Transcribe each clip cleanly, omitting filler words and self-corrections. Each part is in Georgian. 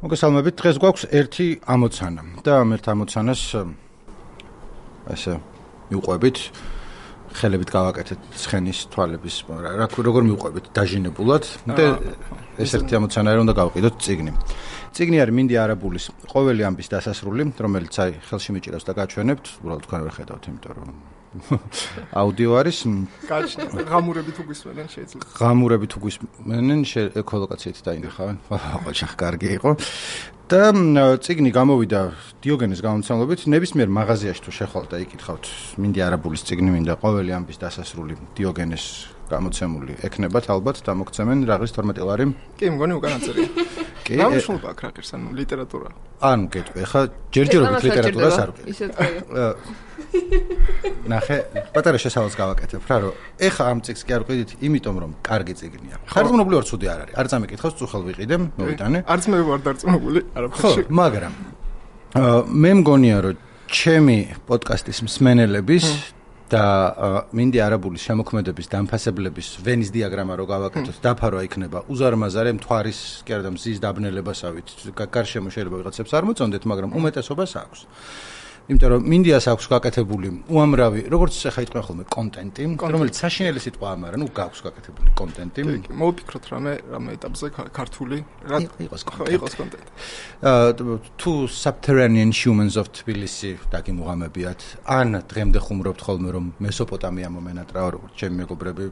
მოგესალმებით. დღეს გვაქვს ერთი ამოცანა და ამ ერთ ამოცანას ესე მივყვებით, ხელებით გავაკეთეთ ცხენის თვალების, როგორ მივყვებით დაჟინებულად და ეს ერთი ამოცანა რომ უნდა გავყიდოთ წიგნი. წიგნი არის მინდი არაბულის ყოველი ამბის დასასრული, რომელიც აი ხელში მიჭირავს და გაჩვენებთ, უბრალოდ თქვენ ვერ ხედავთ, იმიტომ რომ აუდიო არის. ღამურებით უგვისმენენ შეიძლება. ღამურებით უგვისმენენ, ეკოლოკაციით დაინახავენ. ოღონდ კარგი იყო. და წიგნი გამოვიდა დიოგენეს გამომცემლობით, ნებისმიერ მაღაზიაში თუ შეხვალთ და იკითხავთ მინდი არაბულის წიგნი მინდა ყოველი ამბის დასასრული დიოგენეს გამოცემული ექნებათ ალბათ დამოგცემენ რაღაც 12 ლარი. კი, მგონი უკან აწერია. კი. გამშულბა კრაკერს, ანუ ლიტერატურა. ანუ გეტყვი, ხა ჯერჯერობით ლიტერატურას არ ვყიდ. ისე თქვია. ნახე, პატარა შესავალს გავაკეთებ რა, რომ ეხა ამ წიგნს კი არ ვყიდით, იმიტომ რომ კარგი წიგნია. ხარჯმუნებული არ ცუდი არ არის. არ წამიკითხავს, წუხელ ვიყიდე, მოვიტანე. არც მე ვარ დარწმუნებული, არაფერში. ხო, მაგრამ მე მგონია, რომ ჩემი პოდკასტის მსმენელების და მინდი არაბულის შემოქმედების დამფასებლების ვენის დიაგრამა რო გავაკეთოთ, დაფარვა იქნება უზარმაზარი მთვარის კი არა და მზის დაბნელებასავით. გარშემო შეიძლება ვიღაცებს არ მოწონდეთ, მაგრამ უმეტესობას აქვს. იმიტომ რომ მინდიას აქვს გაკეთებული უამრავი, როგორც ახლა იტყვიან ხოლმე კონტენტი, რომელიც საშინელი სიტყვა ამ არა, ნუ გაქვს გაკეთებული კონტენტი. მოვიფიქროთ რამე ეტაპზე ქართული რა იყოს კონტენტი. თუ Subterranean Humans of Tbilisi დაგიმუღამებიათ, ან დღემდე ხუმრობთ ხოლმე რომ მესოპოტამია მომენატრაო, როგორც ჩემი მეგობრები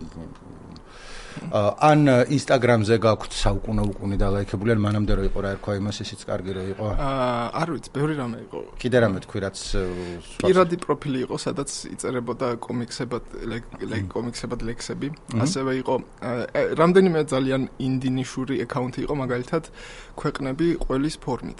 ან Instagram-ზე გაქვთ საუკუნე დალაიქებული, ან მანამდე რო იყო რა ერქვა იმას, ისიც კარგი რო იყო. არ ვიცი, ბევრი რამე იყო. კიდე რამე თქვი, რაც პირადი პროფილი იყო, სადაც იწერებოდა კომიქსებად ლექსები. ასევე იყო რამდენიმე ძალიან ინდინიშური აკაუნტი იყო, მაგალითად, ქვეყნები ყველის ფორმით.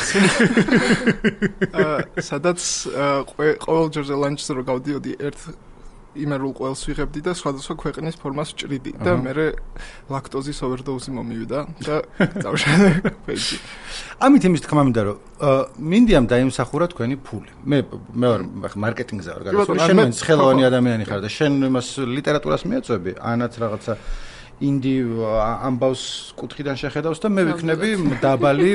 სადაც ყოველ ჯერზე ლანჩზე რო გავდიოდი ერთ იმერულ ყველს ვიღებდი და სხვადასხვა ქვეყნის ფორმას ვჭრიდი და მე ლაქტოზის ოვერდოზი მომივიდა და წავშალე ფეიჯი. ამით იმის თქმა მინდა რომ მინდიამ დაიმსახურა თქვენი ფული. მე ვარ მარკეტინგზე ვარ გადასული, შენ მენც ხელოვანი ადამიანი ხარ და შენ იმას ლიტერატურას მიაწვევი, ანაც რაღაცა ინდი ამბავს კუთხიდან შეხედავს და მე ვიქნები დაბალი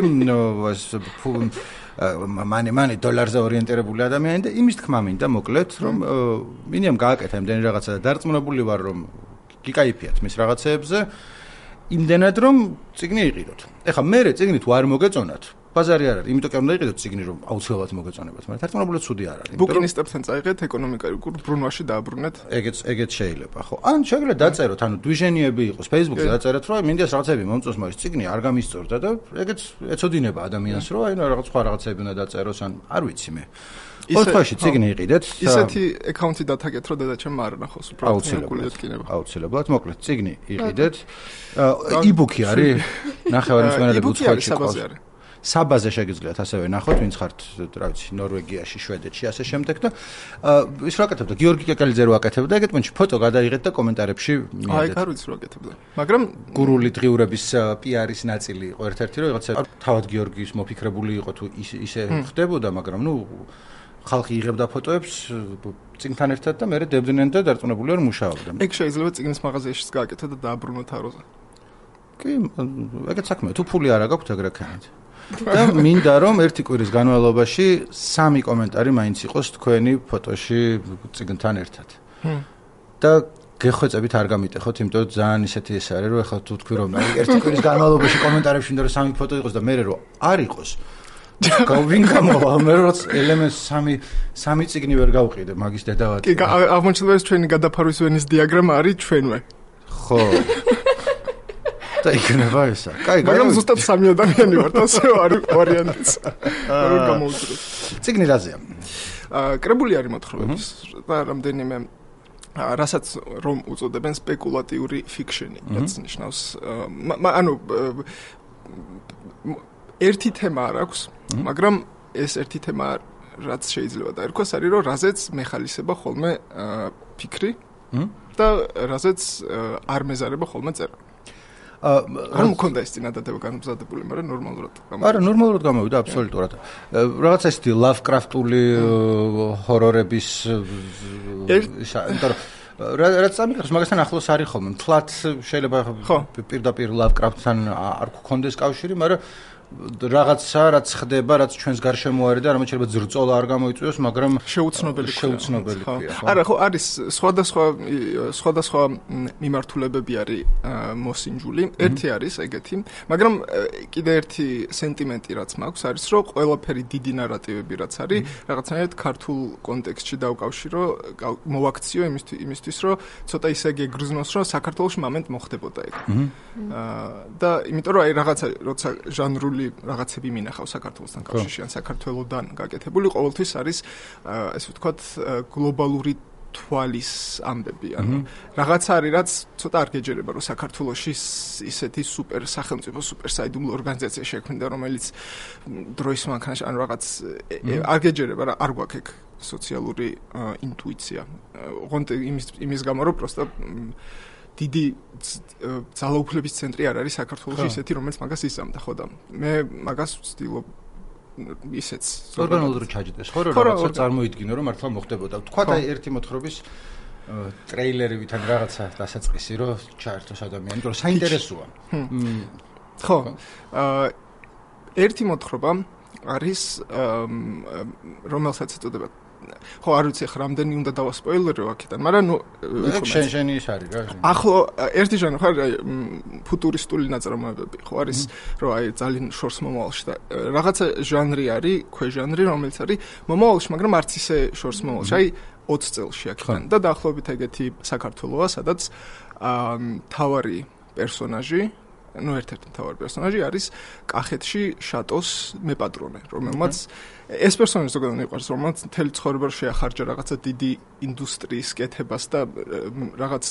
მანე დოლარზე ორიენტირებული ადამიანი და იმის თქმა მინდა მოკლედ რომ მინიმუმ გააკეთა იმდენი რაღაცა და დარწმუნებული ვარ რომ გიკაიფიათ მის რაღაცეებზე იმდენად რომ წიგნი იყიდოთ. ეხლა მე წიგნი თუ არ მოგეწონათ ბაზარი არ არის, იმიტომ კი არ უნდა იყიდოთ წიგნი რომ აუცილებლად მოგეწონებათ, მაგრამ დარწმუნებული ცუდი არ არის. ბუკინისტებთან წაიღეთ ეკონომიკურ ბრუნვაში დააბრუნეთ. ეგეც შეიძლება, ხო. ან შეგვიძლია დაწეროთ, ანუ დვიჟენიები იყოს Facebook-ზე დაწეროთ, რომ მინდიას რაღაცები მომწონს, მაგრამ წიგნი არ გამისწორდა და ეგეც ეცოდინება ადამიანს, რომ აი რაღაც სხვა რაღაცები უნდა დაწეროს, ან არ ვიცი მე. ოთხოში წიგნი იყიდეთ. ისეთი აკაუნტი დათაგეთ, რომ დედაჩემ არ ნახოს, უბრალოდ აუცილებლად, მოკლედ წიგნი იყიდეთ. ebook-ი არის? ნახევარი მსმენელები უცხოეთში ყავს. საბაზე შეგიძლიათ ასევე ნახოთ, ვინც ხართ, რა ვიცი, ნორვეგიაში, შვედეთში, ასე შემდეგ და ის რა აკეთებდა, გიორგი კეკელიძე რო აკეთებდა, ეგეთ მომენტში ფოტო გადაიღეთ და კომენტარებში მიიღეთ. აი, არ ვიცი რო აკეთებდა. მაგრამ გურული დღიურების PR-ის ნაწილი იყო ერთ-ერთი, რომ რაღაცა თავად გიორგის მოფიქრებული იყო თუ ისე ხდებოდა, მაგრამ ნუ ხალხი იღებდა ფოტოებს წიგნთან ერთად და მერე დებდნენ და დარწმუნებული ვარ მუშაობდა. ეგ შეიძლება წიგნის მაღაზიაშიც გააკეთო და დააბრუნოთ აროზე. კი, ეგეც საქმეა, თუ ფული არ აქვს ეგრე ქანით. და მინდა რომ ერთი კვირის განმავლობაში 3 კომენტარი მაინც იყოს თქვენი ფოტოში წიგნთან ერთად. და გეხვეწებით არ გამიტეხოთ, იმიტომ რომ ძალიან ისეთი ეს არის, რომ ეხლა თუ თქვი რომ ერთი კვირის განმავლობაში კომენტარებში მინდა რომ 3 ფოტო იყოს და მე რომ არ იყოს. გავინ გამოვა, მე რომ ელემენტს 3 წიგნი ვერ გავყიდე, მაგის დედავატი. კი, აღმოჩნდა ეს ჩვენი გადაფარვის ვენის დიაგრამა არის ჩვენვე. ხო. და იქნება ესა. კაი, მაგრამ ზუსტად 3 ადამიანი ვართ, ასე ვარიანტიც. რომ გამოვიძროთ. წიგნი რაზეა? კრებული არის მოთხრობების და რამდენიმე რასაც რომ უწოდებენ სპეკულატიური ფიქშენი, რაც ნიშნავს ანუ ერთი თემა არ აქვს, მაგრამ ეს ერთი თემა რაც შეიძლება დაერქვას არის რომ რაზეც მეხალისება ხოლმე ფიქრი და რაზეც არ მეზარება ხოლმე წერა. არ მქონდა ეს წინადადება განმზადებული, მაგრამ ნორმალურად გამოვიდა. არა, ნორმალურად გამოვიდა, აბსოლუტურად. რაღაცა ისეთი ლავკრაფტული ჰორორების იმიტომ რაც ამიკრებს მაგასთან ახლოს არის ხოლმე. მთლად შეიძლება პირდაპირ ლავკრაფტთან არ გქონდეს კავშირი, მაგრამ რაღაცა რაც ხდება, რაც ჩვენს გარშემო არის და რომელიც შეიძლება ზრწოლა არ გამოიწვიოს, მაგრამ შეუცნობელი ქვია. არა, ხო, არის სხვადასხვა მიმართულებები არის მოსინჯული. ერთი არის ეგეთი, მაგრამ კიდე ერთი სენტიმენტი რაც მაქვს არის, რომ ყველაფერი დიდი ნარატივები რაც არის, რაღაცნაირად ქართულ კონტექსტში დავკავშირო, მოვაქციო იმისთვის, რომ ცოტა ისე გეგრძნოს, რომ საქართველოში მომენტ მოხდებოდა ეგ. და იმიტომ რომ აი რაღაცა როცა ჟანრული რაღაცები მინახავ საქართველოსთან კავშირში ან საქართველოსთან გაკეთებული ყოველთვის არის ასე ვთქვათ გლობალური თვალის ამბები ანუ რაღაცა არის რაც ცოტა არ გეჯერება რომ საქართველოში ისეთი სუპერ სახელმწიფო სუპერ საიდუმლო ორგანიზაცია შექმნიდა რომელიც დროის მანქანაში ან რაღაც არ გეჯერება რა არ გვაქვს ეგ სოციალური ინტუიცია ოღონდ იმის გამო რომ პროსტა დიდი ძალაუფლების ცენტრი არ არის საქართველოში ისეთი რომელიც მაგას იზამდა ხო და მე მაგას ვცდილობ ისეც ორგანულად ჩაჯდეს ხო რომ რაღაცა წარმოიდგინო რომ მართლა მოხდებოდა თქვა და ერთი მოთხრობის ტრეილერებით ან რაღაცა დასაწყისი რომ ჩაერთოს ადამიანი იმიტომ რომ საინტერესოა ხო ერთი მოთხრობა არის რომელსაც ეწოდება ხო არ ვიცი ხა რამდენი უნდა დავასპოილერო აქედან მაგრამ ნუ შენი ის არის რა ახლა ერთი ჟანრი ხარ ფუტურისტული ნაწარმოებები ხო არის რომ აი ძალიან შორს მომავალში და რაღაცა ჟანრი არის ქვეჟანრი რომელიც არის მომავალში მაგრამ არც ისე შორს მომავალში აი 20 წელში აქედან და დაახლოებით ეგეთი საქართველოა სადაც თავარი პერსონაჟი ну ერთ-ერთი მთავარი პერსონაჟი არის კახეთში შატოს მეპატრონე, რომელმაც ეს პერსონაჟი ზოგადად მიყვარს, რომელმაც მთელი ცხოვრება შეახარჯა რაღაცა დიდი ინდუსტრიის კეთებას და რაღაც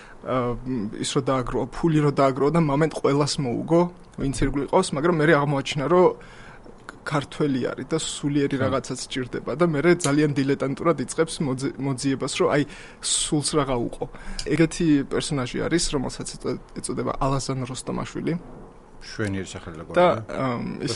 ის რო დააგრო, ფული რო დააგრო და მომენტ ყველას მოუგო, ვინც ირგვლივ ყავს, მაგრამ მე აღმოაჩინა, რომ ქართველი არის და სულიერი რაღაცაც სჭირდება და მე ძალიან დილეტანტურად იწყებს მოძიებას, რომ აი სულს რაღა უყო. ეგეთი პერსონაჟი არის, რომელსაც ეწოდება ალაზან როსტომაშვილი. შვენიერი სახელი და ის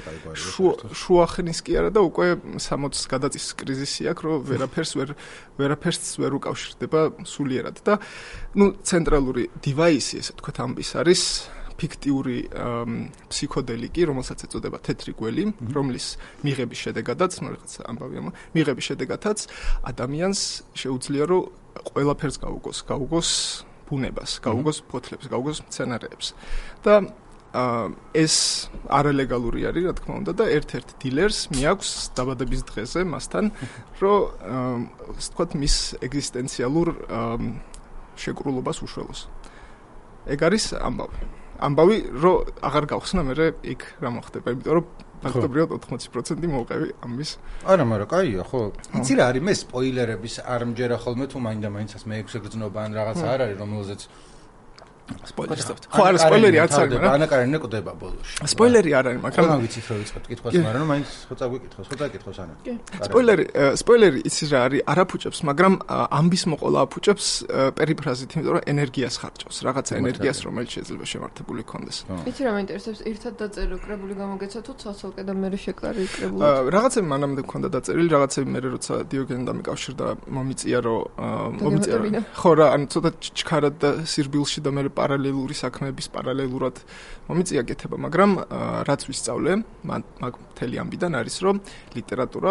შუახნის კი არა და უკვე 60 გადაწის კრიზისი აქვს, რომ ვერაფერს ვერ უკავშირდება სულიერად და ნუ ცენტრალური დივაისი, ესე თქვა ამბის არის ფიქტიური ფსიქოდელიკი, რომელსაც ეწოდება თეთრი გველი, რომლის მიღების შედეგადაც, ნუ რაღაც ამბავია, მიღების შედეგადაც ადამიანს შეუძლია რომ ყველაფერს გაუგოს ბუნებას, გაუგოს ფოთლებს, გაუგოს მცენარეებს. და ეს არალეგალური არის, რა თქმა უნდა, და ერთ-ერთ დილერს მიაქვს დაბადების დღეზე მასთან, რომ ვთქვათ, მის ეგზისტენციალურ შეკრულობას უშველოს. ეგ არის ამბავი, რომ აღარ გავხსნა მე იქ რა მოხდება, იმიტომ რომ ფაქტობრივად 80% მოვყევი ამის. არა, მაგრამ კაია, ხო. იცი რა არის, მე სპოილერების არ მჯერა ხოლმე თუ მაინდა-მაინც მე ექვსე გრძნობა ან რაღაცა არ არის, რომელზეც სპოილერს დავთ. ხო, არა, სპოილერი არც არის, მაგრამ ანაკარენი ნეკდება ბოლოში. სპოილერი არ არის, მაგრამ რა ვიცით რომ ვიწყებთ კითხვას, მაგრამ მაინც ხო წაგვიკითხოს, ხო დაკითხოს ანა. სპოილერი იცი რა არის, არ აფუჭებს, მაგრამ ამბის მოყოლა აფუჭებს პერიფრაზით, იმიტომ რომ ენერგიას ხარჯავს, რაღაცა ენერგიას, რომელიც შეიძლება შემართებული იქონდეს. იცი რა მაინტერესებს, ერთად დაწერო კრებული გამოგეცა თუ ცალ-ცალკე და მე შეკლარი კრებული. რაღაცები მანამდე მქონდა დაწერილი, რაღაცები მე როცა დიოგენი დამიკავშირდა, მომიწია ხო რა, ანუ ცოტა ჩქარად და სირბილში და მე პარალელური საქმეების პარალელურად მომიწია კეთება, მაგრამ რაც ვისწავლე, მაგ მთელი ამბიდან არის, რომ ლიტერატურა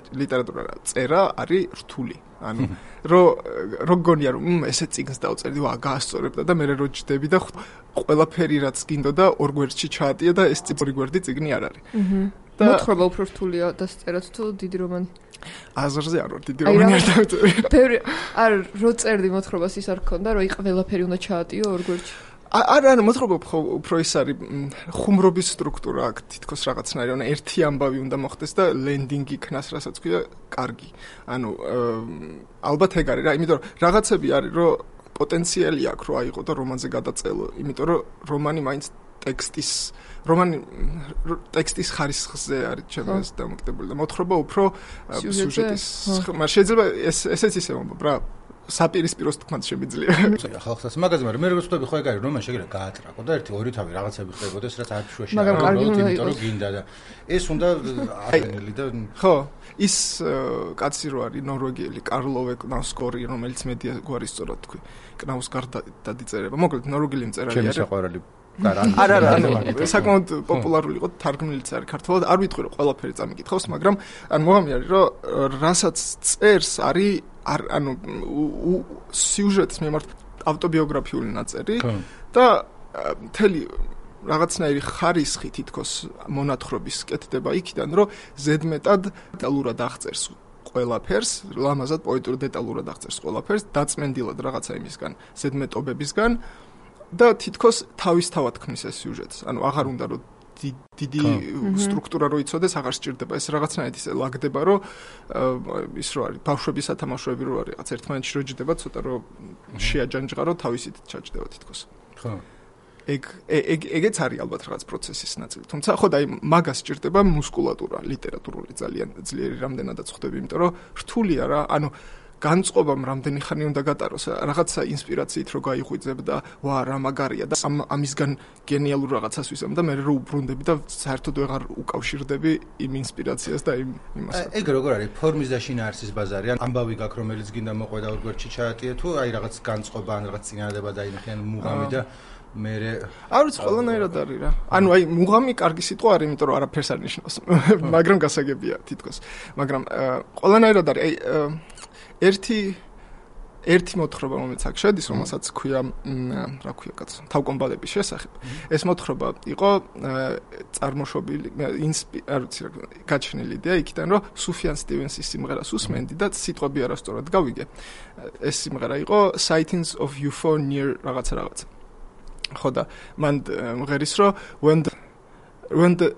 წერა არის რთული. ანუ რო გონია რომ ესე წიგნს დავწერდი, გაასწორებდა და მე რო ჯდები და ყველაფერი რაც გინდოდა ორ გვერდში ჩაატია და ეს ორი გვერდი წიგნი არ არის. მოთხრობა უფრო რთულია დასწერად თუ დიდი რომანი? აზრზე არ ვარ, დიდი რომანი არ დავწერე. ბევრი არ რო წერდი მოთხრობას ის არ ქონდა, რომ ყველაფერი უნდა ჩაატიო ორ გვერდში. არა, მოთხრობა უფრო ის არის ხუმრობის სტრუქტურა აქვს თითქოს რაღაცნაირი, ანუ ერთი ამბავი უნდა მოხდეს და ლენდინგი იქნას, რასაც ქვია, კარგი. ანუ ალბათ ეგ არის რა, იმიტომ რომ რაღაცები არის, რომ პოტენციალი აქვს, რომ აიღო და რომანზე გადაწყელო, იმიტომ რომ რომანი მაინც ტექსტის ხარისხზე არის ჩემს დამოკიდებული და მოთხრობა უფრო სიუჟეტის. მაგრამ შეიძლება ესეც ისე მომბობ რა. საპირისპიროს თქმაც შემიძლია. ხალხსაც მაგაზე, მაგრამ მე როგორც ვთქვი, ხო ეგ არის, რომანი შეიძლება გაატრაკო და ერთი-ორი თავი რაღაცები ხდებოდეს, რაც არ შუაში არ არის, იმიტომ რომ გინდა და ეს უნდა აღენილი და ხო, ის კაცი რო არის ნორვეგიელი კარლოვე კნაუსკორი, რომელიც მედია გვარი სწორად თქვი. კნაუსკარ დადიწერება. მოკლედ ნორვეგიელი მწერალი არის. ჩემი საყვარელი არა, საკმაოდ პოპულარული იყო თარგმნილიც არის ქართულად. არ ვიტყვი რომ ყველაფერი წამიკითხავს, მაგრამ ან მოგამი არის რომ რასაც წერს არის ანუ სიუჟეტის მიმართ ავტობიოგრაფიული ნაწერი და მთელი რაღაცნაირი ხარისხი თითქოს მონათხრობის კეთდება იქიდან, რომ ზედმეტად დეტალურად აღწერს ყველაფერს, ლამაზად პოეტურად დეტალურად აღწერს ყველაფერს, დაწმენდილად რაღაცა იმისგან, ზედმეტობებისგან და თითქოს თავისთავად ქმნის ეს სიუჟეტს. ანუ აღარ უნდა რომ დიდი სტრუქტურა რო იცოდეს, აღარ სჭირდება ეს რაღაცნაირად ისე ლაგდება, რომ ის რო არის ბავშვების სათამაშოები რო არის, რაღაც ერთმანეთში რო ჯდება, ცოტა რომ შეაჯანჯღა, რომ თავისით ჩაჯდება თითქოს. ხო. ეგეც არის ალბათ რაღაც პროცესის ნაწილი. თუმცა ხო და აი მაგას სჭირდება მუსკულატურა, ლიტერატურული ძალიან ძლიერი რამდენადაც ხვდები, იმიტომ რომ რთულია რა, ანუ განწყობამ რამდენი ხანი უნდა გატაროს, რაღაცა ინსპირაციით რო გაიღვიძებ და ვა რა მაგარია და ამისგან გენიალურ რაღაცას ვისამ და მე რო უბრუნდები და საერთოდ ვეღარ უკავშირდები იმ ინსპირაციას და იმას. ეგ როგორ არის ფორმის და შინაარსის ბაზარი, ან ამბავი გაქვს რომელიც გინდა მოყვე და ორგვერდში ჩაატიე თუ აი რაღაც განწყობა ან რაღაც წინადადება დაინახე ან მუღამი და მე არ ვიცი ყველანაირად არის რა. ანუ აი მუღამი კარგი სიტყვა არის, იმიტომ რომ არაფერს არ ნიშნავს, მაგრამ გასაგებია თითქოს. მაგრამ ყველანაირად არის აი ერთი მოთხრობა რომელიც აქ შედის, რომელსაც ქვია, რა ქვია კაცო, თავკომბალების შესახებ. ეს მოთხრობა იყო წარმოშობილი, არ ვიცი რა, გაჩენილი იდეა იქიდან, რომ სუფიან სტივენსის სიმღერას უსმენდი და სიტყვები არასწორად გავიგე. ეს სიმღერა იყო Sightings of UFO near რაღაცა. ხო და მან მღერის რომ when the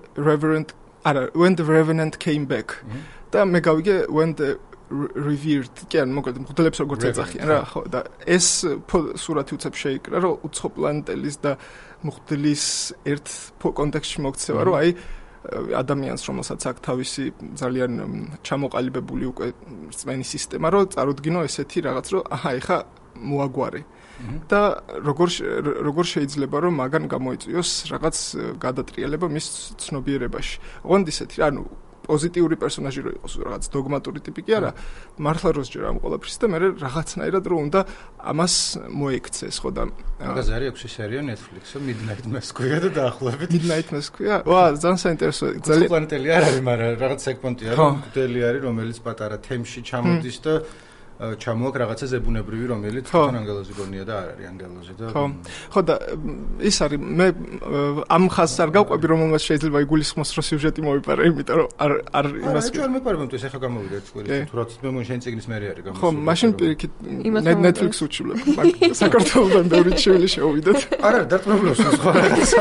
revenant came back და მე გავიგე when the revered კი ან მოკლედ მღვდლებს როგორც ეძახიან რა ხო და ეს სურათი უცებ შეიკრა რომ უცხო პლანეტელის და მღვდლის ერთ კონტექსტში მოქცევა რომ აი ადამიანს რომელსაც აქვს თავისი ძალიან ჩამოყალიბებული უკვე რწმენის სისტემა რომ წარუდგინო ესეთი რაღაც რომ აჰა ეხა მოაგვარე და როგორ შეიძლება რომ მაგან გამოიწვიოს რაღაც გადატრიალება მის ცნობიერებაში. ოღონდ ისეთი ანუ პოზიტიური პერსონაჟი რო იყოს რაღაც დოგმატური ტიპი კი არა, მართლა როს ჯერ ამ ყველაფრის და მე რაღაცნაირად რო უნდა ამას მოექცეს ხო და მაგაზე არის 6 სერია Netflix-ო Midnight Mass ქვია და დაახლოებით Midnight Mass ქვია. ვა, ძალიან საინტერესოა. ძალიან პლანეტელი არ არის, მაგრამ რაღაც სეგმენტი არის, მგდელი არის, რომელიც პატარა თემში ჩამოდის და ჩამოაქვს რაღაცა ზებუნებრივი, რომელიც თან ანგელოზი გონია და არ არის ანგელოზი და ხო და ის არის მე ამ ხაზს არ გავყვები რომელმაც შეიძლება იგულისხმოს რომ სიუჟეტი მოვიპარე, იმიტომ რომ არ იმას არ მეპარებთ ეს ახლა გამოვიდა ეს ყველი თუ რაც მე მონ შენ წიგნის მერე არის გამოსული. ხო, მაშინ პირიქით Netflix უჩვენებ. საქართველოსთან ბევრი ჩევილი შევიდეთ. არა, დარწმუნებულს სხვა რაღაცა.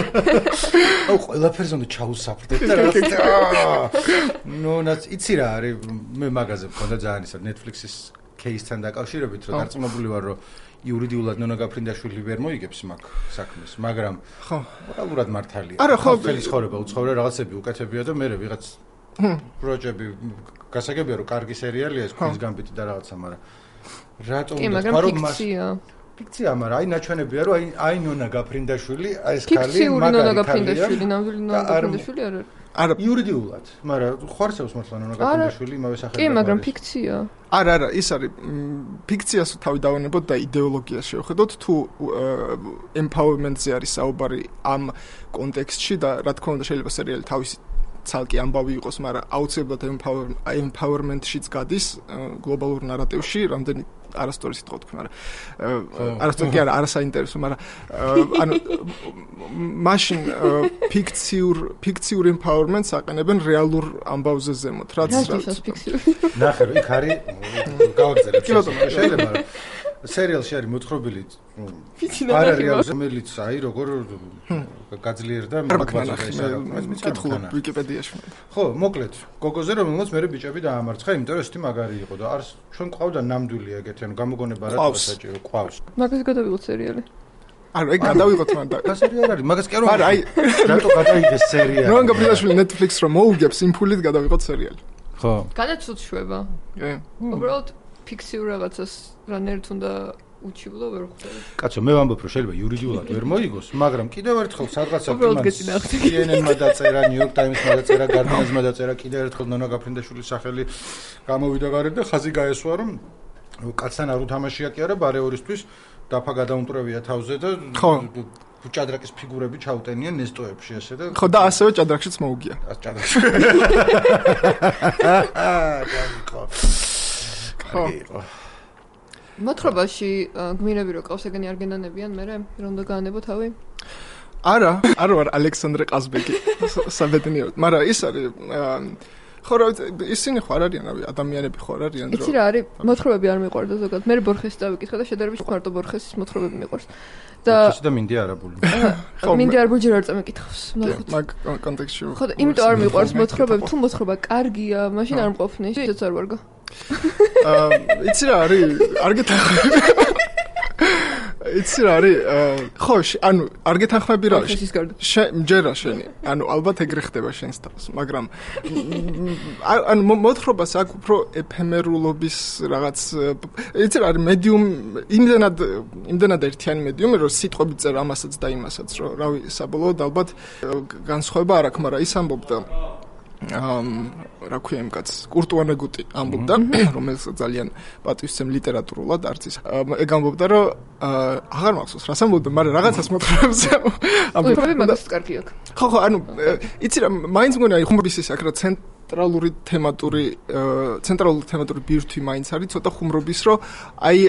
აუ ყველაფერზე უნდა ჩაუსაფრდეთ და რაღაცა. ნუ ნაც იცი რა არის მე მაგაზე მქონდა ძალიან ისა Netflix-ის кейსთან დაკავშირებით, რომ დარწმუნებული ვარ, რომ იურიდიულად ნონა გაფრინდაშვილი ვერ მოიგებს მაგ საქმეს, მაგრამ ხო, მორალურად მართალია. არა, ხო, ხელის ცხოვრება უცხოვრია, რაღაცები უკეთებია და მე ვიღაც პროჯექტები გასაგებია, რომ კარგი სერიალია ეს ქვის გამბიტი და რაღაცა, მაგრამ რატომ უნდა თქვა რომ ფიქცია, მაგრამ აი ნაჩვენებია, რომ აი ნონა გაფრინდაშვილი, აი ეს ქალი მაგარი ნონა გაფრინდაშვილი, ნამდვილი ნონა გაფრინდაშვილი არ არის. არა იურიდიულად, მაგრამ ხوارცევს მართლა ნონა გაფრინდაშვილი იმავე სახელია. კი, მაგრამ ფიქცია. არა, ის არის ფიქციას თავი დავანებოთ და იდეოლოგიას შევხედოთ, თუ empowerment-ზე არის საუბარი ამ კონტექსტში და რა თქმა უნდა შეიძლება სერიალი თავისი ცალკე ამბავი იყოს, მაგრამ აუცილებლად empowerment-შიც გადის გლობალურ ნარატივში, რამდენი არასწორი სიტყვა თქვი, მაგრამ არასწორი კი არა, არასაინტერესო, მაგრამ ანუ მაშინ ფიქციურ empowerment-ს აყენებენ რეალურ ამბავზე ზემოთ, რაც ნახე, იქ არის გავაგზავნებ შეიძლება სერიალში არის მოთხრობილი არარეალიზმი, რომელიც აი როგორ გაძლიერდა მიკითხულობ ვიკიპედიაში. ხო, მოკლედ, გოგოზე რომელსაც მე ბიჭები დაამარცხა, იმიტომ რომ ესეთი მაგარი იყო და არს ჩვენ ყავდა ნამდვილი ეგეთი, ანუ გამოგონება რა საჭირო ყავს. მაგას გადავიღოთ სერიალი. არა, ეგ გადავიღოთ მან და სერიალი არის, მაგას კი არ არა, აი რატო გადაიგეს სერიალი? ნონა გაფრინდაშვილი Netflix რომ მოუგებს იმ ფულით გადავიღოთ სერიალი. ხო. გადაცუთ შვება. კი. უბრალოდ ფიქციურ რაღაცას რანერთ უნდა უჩივლო ვერ ხვდები. კაცო, მე ვამბობ რომ შეიძლება იურიდიულად ვერ მოიგოს, მაგრამ კიდევ ერთხელ სადღაცა CNN-მა დაწერა, New York Times-მა დაწერა, Guardian-მა დაწერა, კიდევ ერთხელ ნონა გაფრინდაშვილის სახელი გამოვიდა გარეთ და ხაზი გაესვა რომ კაცთან არ უთამაშია კი არა ბარეორისთვის დაფა გადაუნტრევია თავზე და ჭადრაკის ფიგურები ჩაუტენიან ნესტოებში ესე და ხო და ასევე ჭადრაკშიც მოუგია. ჭადრაკში. ხო. მოთხრობაში გმინები რო ყავს ეგენი არ გენანებიან მე რომ და გაანებო თავი? არა ვარ ალექსანდრე ყაზბეკი საბედნიეროდ, მაგრამ ის არის ხო რა ისინი ხო არ არიან ადამიანები ხო არ არიან იცი რა არის მოთხრობები არ მიყვარდა ზოგადად მე ბორხესს დავიკითხა და შედარებით მარტო ბორხესის მოთხრობები მიყვარს და მინდი არაბული მინდი არაბული ჯერ არ წამეკითხავს ნახოთ მაგ კონტექსტში ხო და იმიტომ არ მიყვარს მოთხრობები თუ მოთხრობა კარგია მაშინ არ მყოფნი ისიც არ ვარგო იცი რა არის არ გეთანხმები იცი რა არის ხო ანუ არ გეთანხმები რა ჯერა შენი ანუ ალბათ ეგრე ხდება შენს თავს მაგრამ ანუ მოთხრობას აქვს უფრო ეფემერულობის რაღაც იცი რა არის მედიუმ იმდენად ერთიანი მედიუმი რომ სიტყვები წერ ამასაც და იმასაც რომ რავი საბოლოოდ ალბათ განსხვავება არ აქვს მაგრამ ის ამბობდა რა ქვია იმ კაცს კურტუანეგუტი ამბობდა რომელიც ძალიან პატივისცემ ლიტერატურულად არც ის ეგ ამბობდა რომ აღარ მახსოვს რას ამბობდა მაგრამ რაღაცას მოთხრობს ამბობდა მაგას კარგი აქვს ხო ანუ იცი რა მაინც მგონია ხუმრობის ის აქ რა ცენტრალური თემატური ბირთვი მაინც არის ცოტა ხუმრობის რომ აი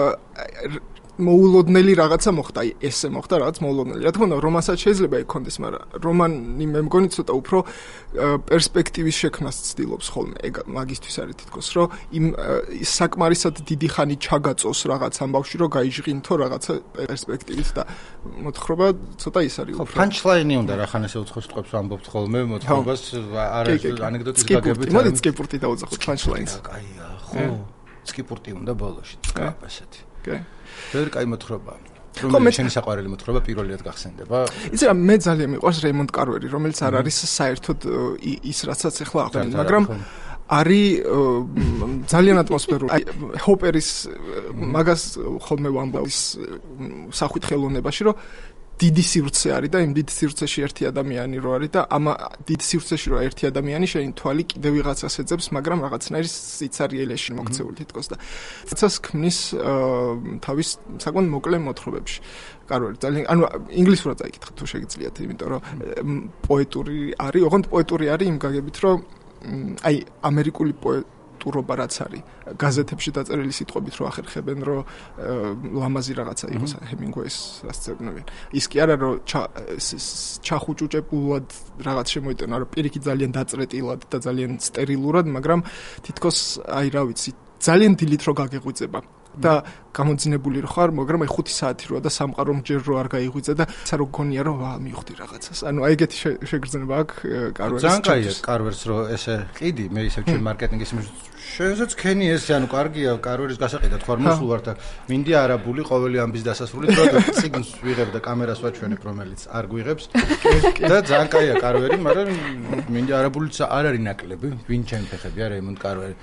მოულოდნელი რაღაცა მოხდა, აი ესე მოხდა რაღაც მოულოდნელი. რა თქმა უნდა, რომანსაც შეიძლება იქონდეს, მაგრამ რომანი მე მგონი ცოტა უფრო პერსპექტივის შექმნას ცდილობს ხოლმე. ეგ მაგისთვის არის თითქოს, რომ იმ საკმარისად დიდი ხანი ჩაგაწოს რაღაც ამბავში, რომ გაიჟღინთო რაღაცა პერსპექტივით და მოთხრობა ცოტა ის არის უფრო. ხო, პანჩლაინი უნდა რა ხან ესე უცხო სიტყვებს ამბობთ ხოლმე მოთხრობას, არა ანეკდოტის გაგებით. მოდი სკიპურტი დაუძახოთ პანჩლაინს. კაია, ხო. სკიპურტი უნდა ბოლოში, სკაპ ასეთი. კი. ვერ კაი მოთხრობა. რომელიც შენი საყვარელი მოთხრობა პირველად გახსენდება? იცი რა მე ძალიან მიყვარს რეიმონდ კარვერი, რომელიც არ არის საერთოდ ის რაცაც ახლა აღვნიშნე, მაგრამ არის ძალიან ატმოსფერული. აი ჰოპერის მაგას ხოლმე ვამბობს სახვით ხელოვნებაში, რომ დიდი სივრცე არის და იმ დიდ სივრცეში ერთი ადამიანი რო არის და ამ დიდ სივრცეში რო ერთი ადამიანი შენი თვალი კიდევ ვიღაცას ეძებს, მაგრამ რაღაცნაირი სიცარიელეში მოქცეული თითქოს და ცაც ქმნის თავის საკმაოდ მოკლე მოთხრობებში. კარვერი ძალიან ანუ ინგლისურად წაიკითხეთ თუ შეგიძლიათ, იმიტომ რომ პოეტური არის, ოღონდ პოეტური არის იმ გაგებით, რომ აი ამერიკული პოეტურობა რაც არის გაზეთებში დაწერილი სიტყვებით რო ახერხებენ რომ ლამაზი რაღაცა იყოს ჰემინგუეის ასწებნებიან ის კი არა რომ ჩახუჭუჭებულად რაღაც შემოიტანა რომ პირიქი ძალიან დაწრეტილად და ძალიან სტერილურად მაგრამ თითქოს აი რა ვიცი ძალიან დილით რო გაგეღვიძება და გამოძინებული ხარ, მაგრამ აი 5 საათი როა და სამყარო ჯერ რო არ გაიღვიძე და ცა რო გქონია რომ მივხვდი რაღაცას. ანუ აი ეგეთი შეგრძნება აქვს კარვერის. ძალიან კაია კარვერს რო ესე ყიდი, მე ისევ ჩემ მარკეტინგის შენზეც ქენი ესე, ანუ კარგია კარვერის გასაყიდად ხარ მოსულ ვარ და მინდი არაბული ყოველი ამბის დასასრულით რო ციგნს ვიღებ და კამერას ვაჩვენებ, რომელიც არ გვიღებს. და ძალიან კაია კარვერი, მაგრამ მინდი არაბულიც არ არის ნაკლები, ვინ ჩემ ფეხები არა ემონტ კარვერი.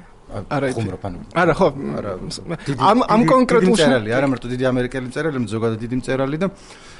არა ხო ამ კონკრეტულ წერალი არა მარტო დიდი ამერიკელი წერალი ზოგადად დიდი წერალი და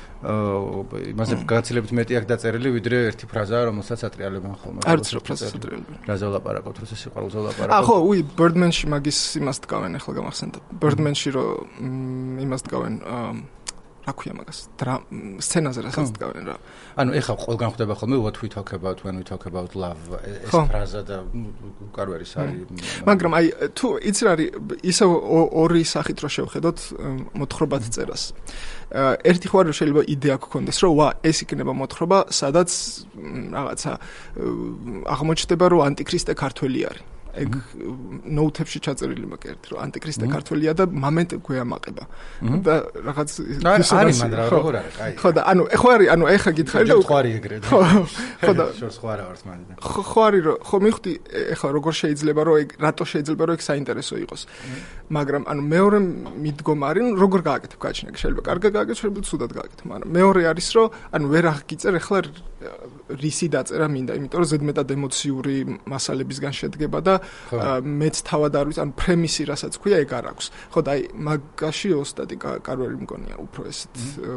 იმაზე გაცილებით მეტი აქვს დაწერილი ვიდრე ერთი ფრაზა რომელსაც ატრიალებენ ხოლმე არც რო ფრაზას ატრიალებენ რაზე ვლაპარაკობთ როცა სიყვარულზე ვლაპარაკობთ ხო უი ბირდმენში მაგის იმას დგავენ ახლა გამახსენდა ბირდმენში რო იმას დგავენ რა ქვია მაგას სცენაზე რასაც დგავენ რა ანუ ეხლა ყველგან ხდება ხოლმე what we talk about when we talk about love ეს ფრაზა და კარვერის არის მაგრამ აი თუ იცი რა არის ისე ორი სახით რო შევხედოთ მოთხრობათ წერას ერთი ხوار რო შეიძლება იდეა გქონდეს რომ ვა ეს იქნება მოთხრობა სადაც რაღაცა აღმოჩნდება რომ ანტიქრისტე ქართველი არის ეგ ნოუთებში ჩაწერილი მაგერთ რომ ანტიქრისტე ქართველია და მომენტ გვეამაყება და რაღაც არის მაგრამ როგორ არის კაი ხო და ანუ ეხო არის ანუ ეხა გითხარი და ხო არის ეგრე ხო და შორს ხო არა ვართ მაგდა ხო არის რომ ხო მივხვდი ეხლა როგორ შეიძლება რომ ეგ რატო შეიძლება რომ ეგ საინტერესო იყოს მაგრამ ანუ მეორე მიდგომა არის როგორ გააკეთებ გაჩნია შეიძლება კარგად გააკეთებ შეიძლება ცუდად გააკეთებ მაგრამ მეორე არის რომ ანუ ვერ აღგიწერ ეხლა რისი დაწერა მინდა იმიტომ რომ ზედმეტად ემოციური მასალებისგან შედგება და მეც თავად არ ვიცი ან პრემისი რასაც ქვია ეგ არ აქვს ხო და აი მაგაში ოსტატი კარვერი მგონია უფრო ესეთ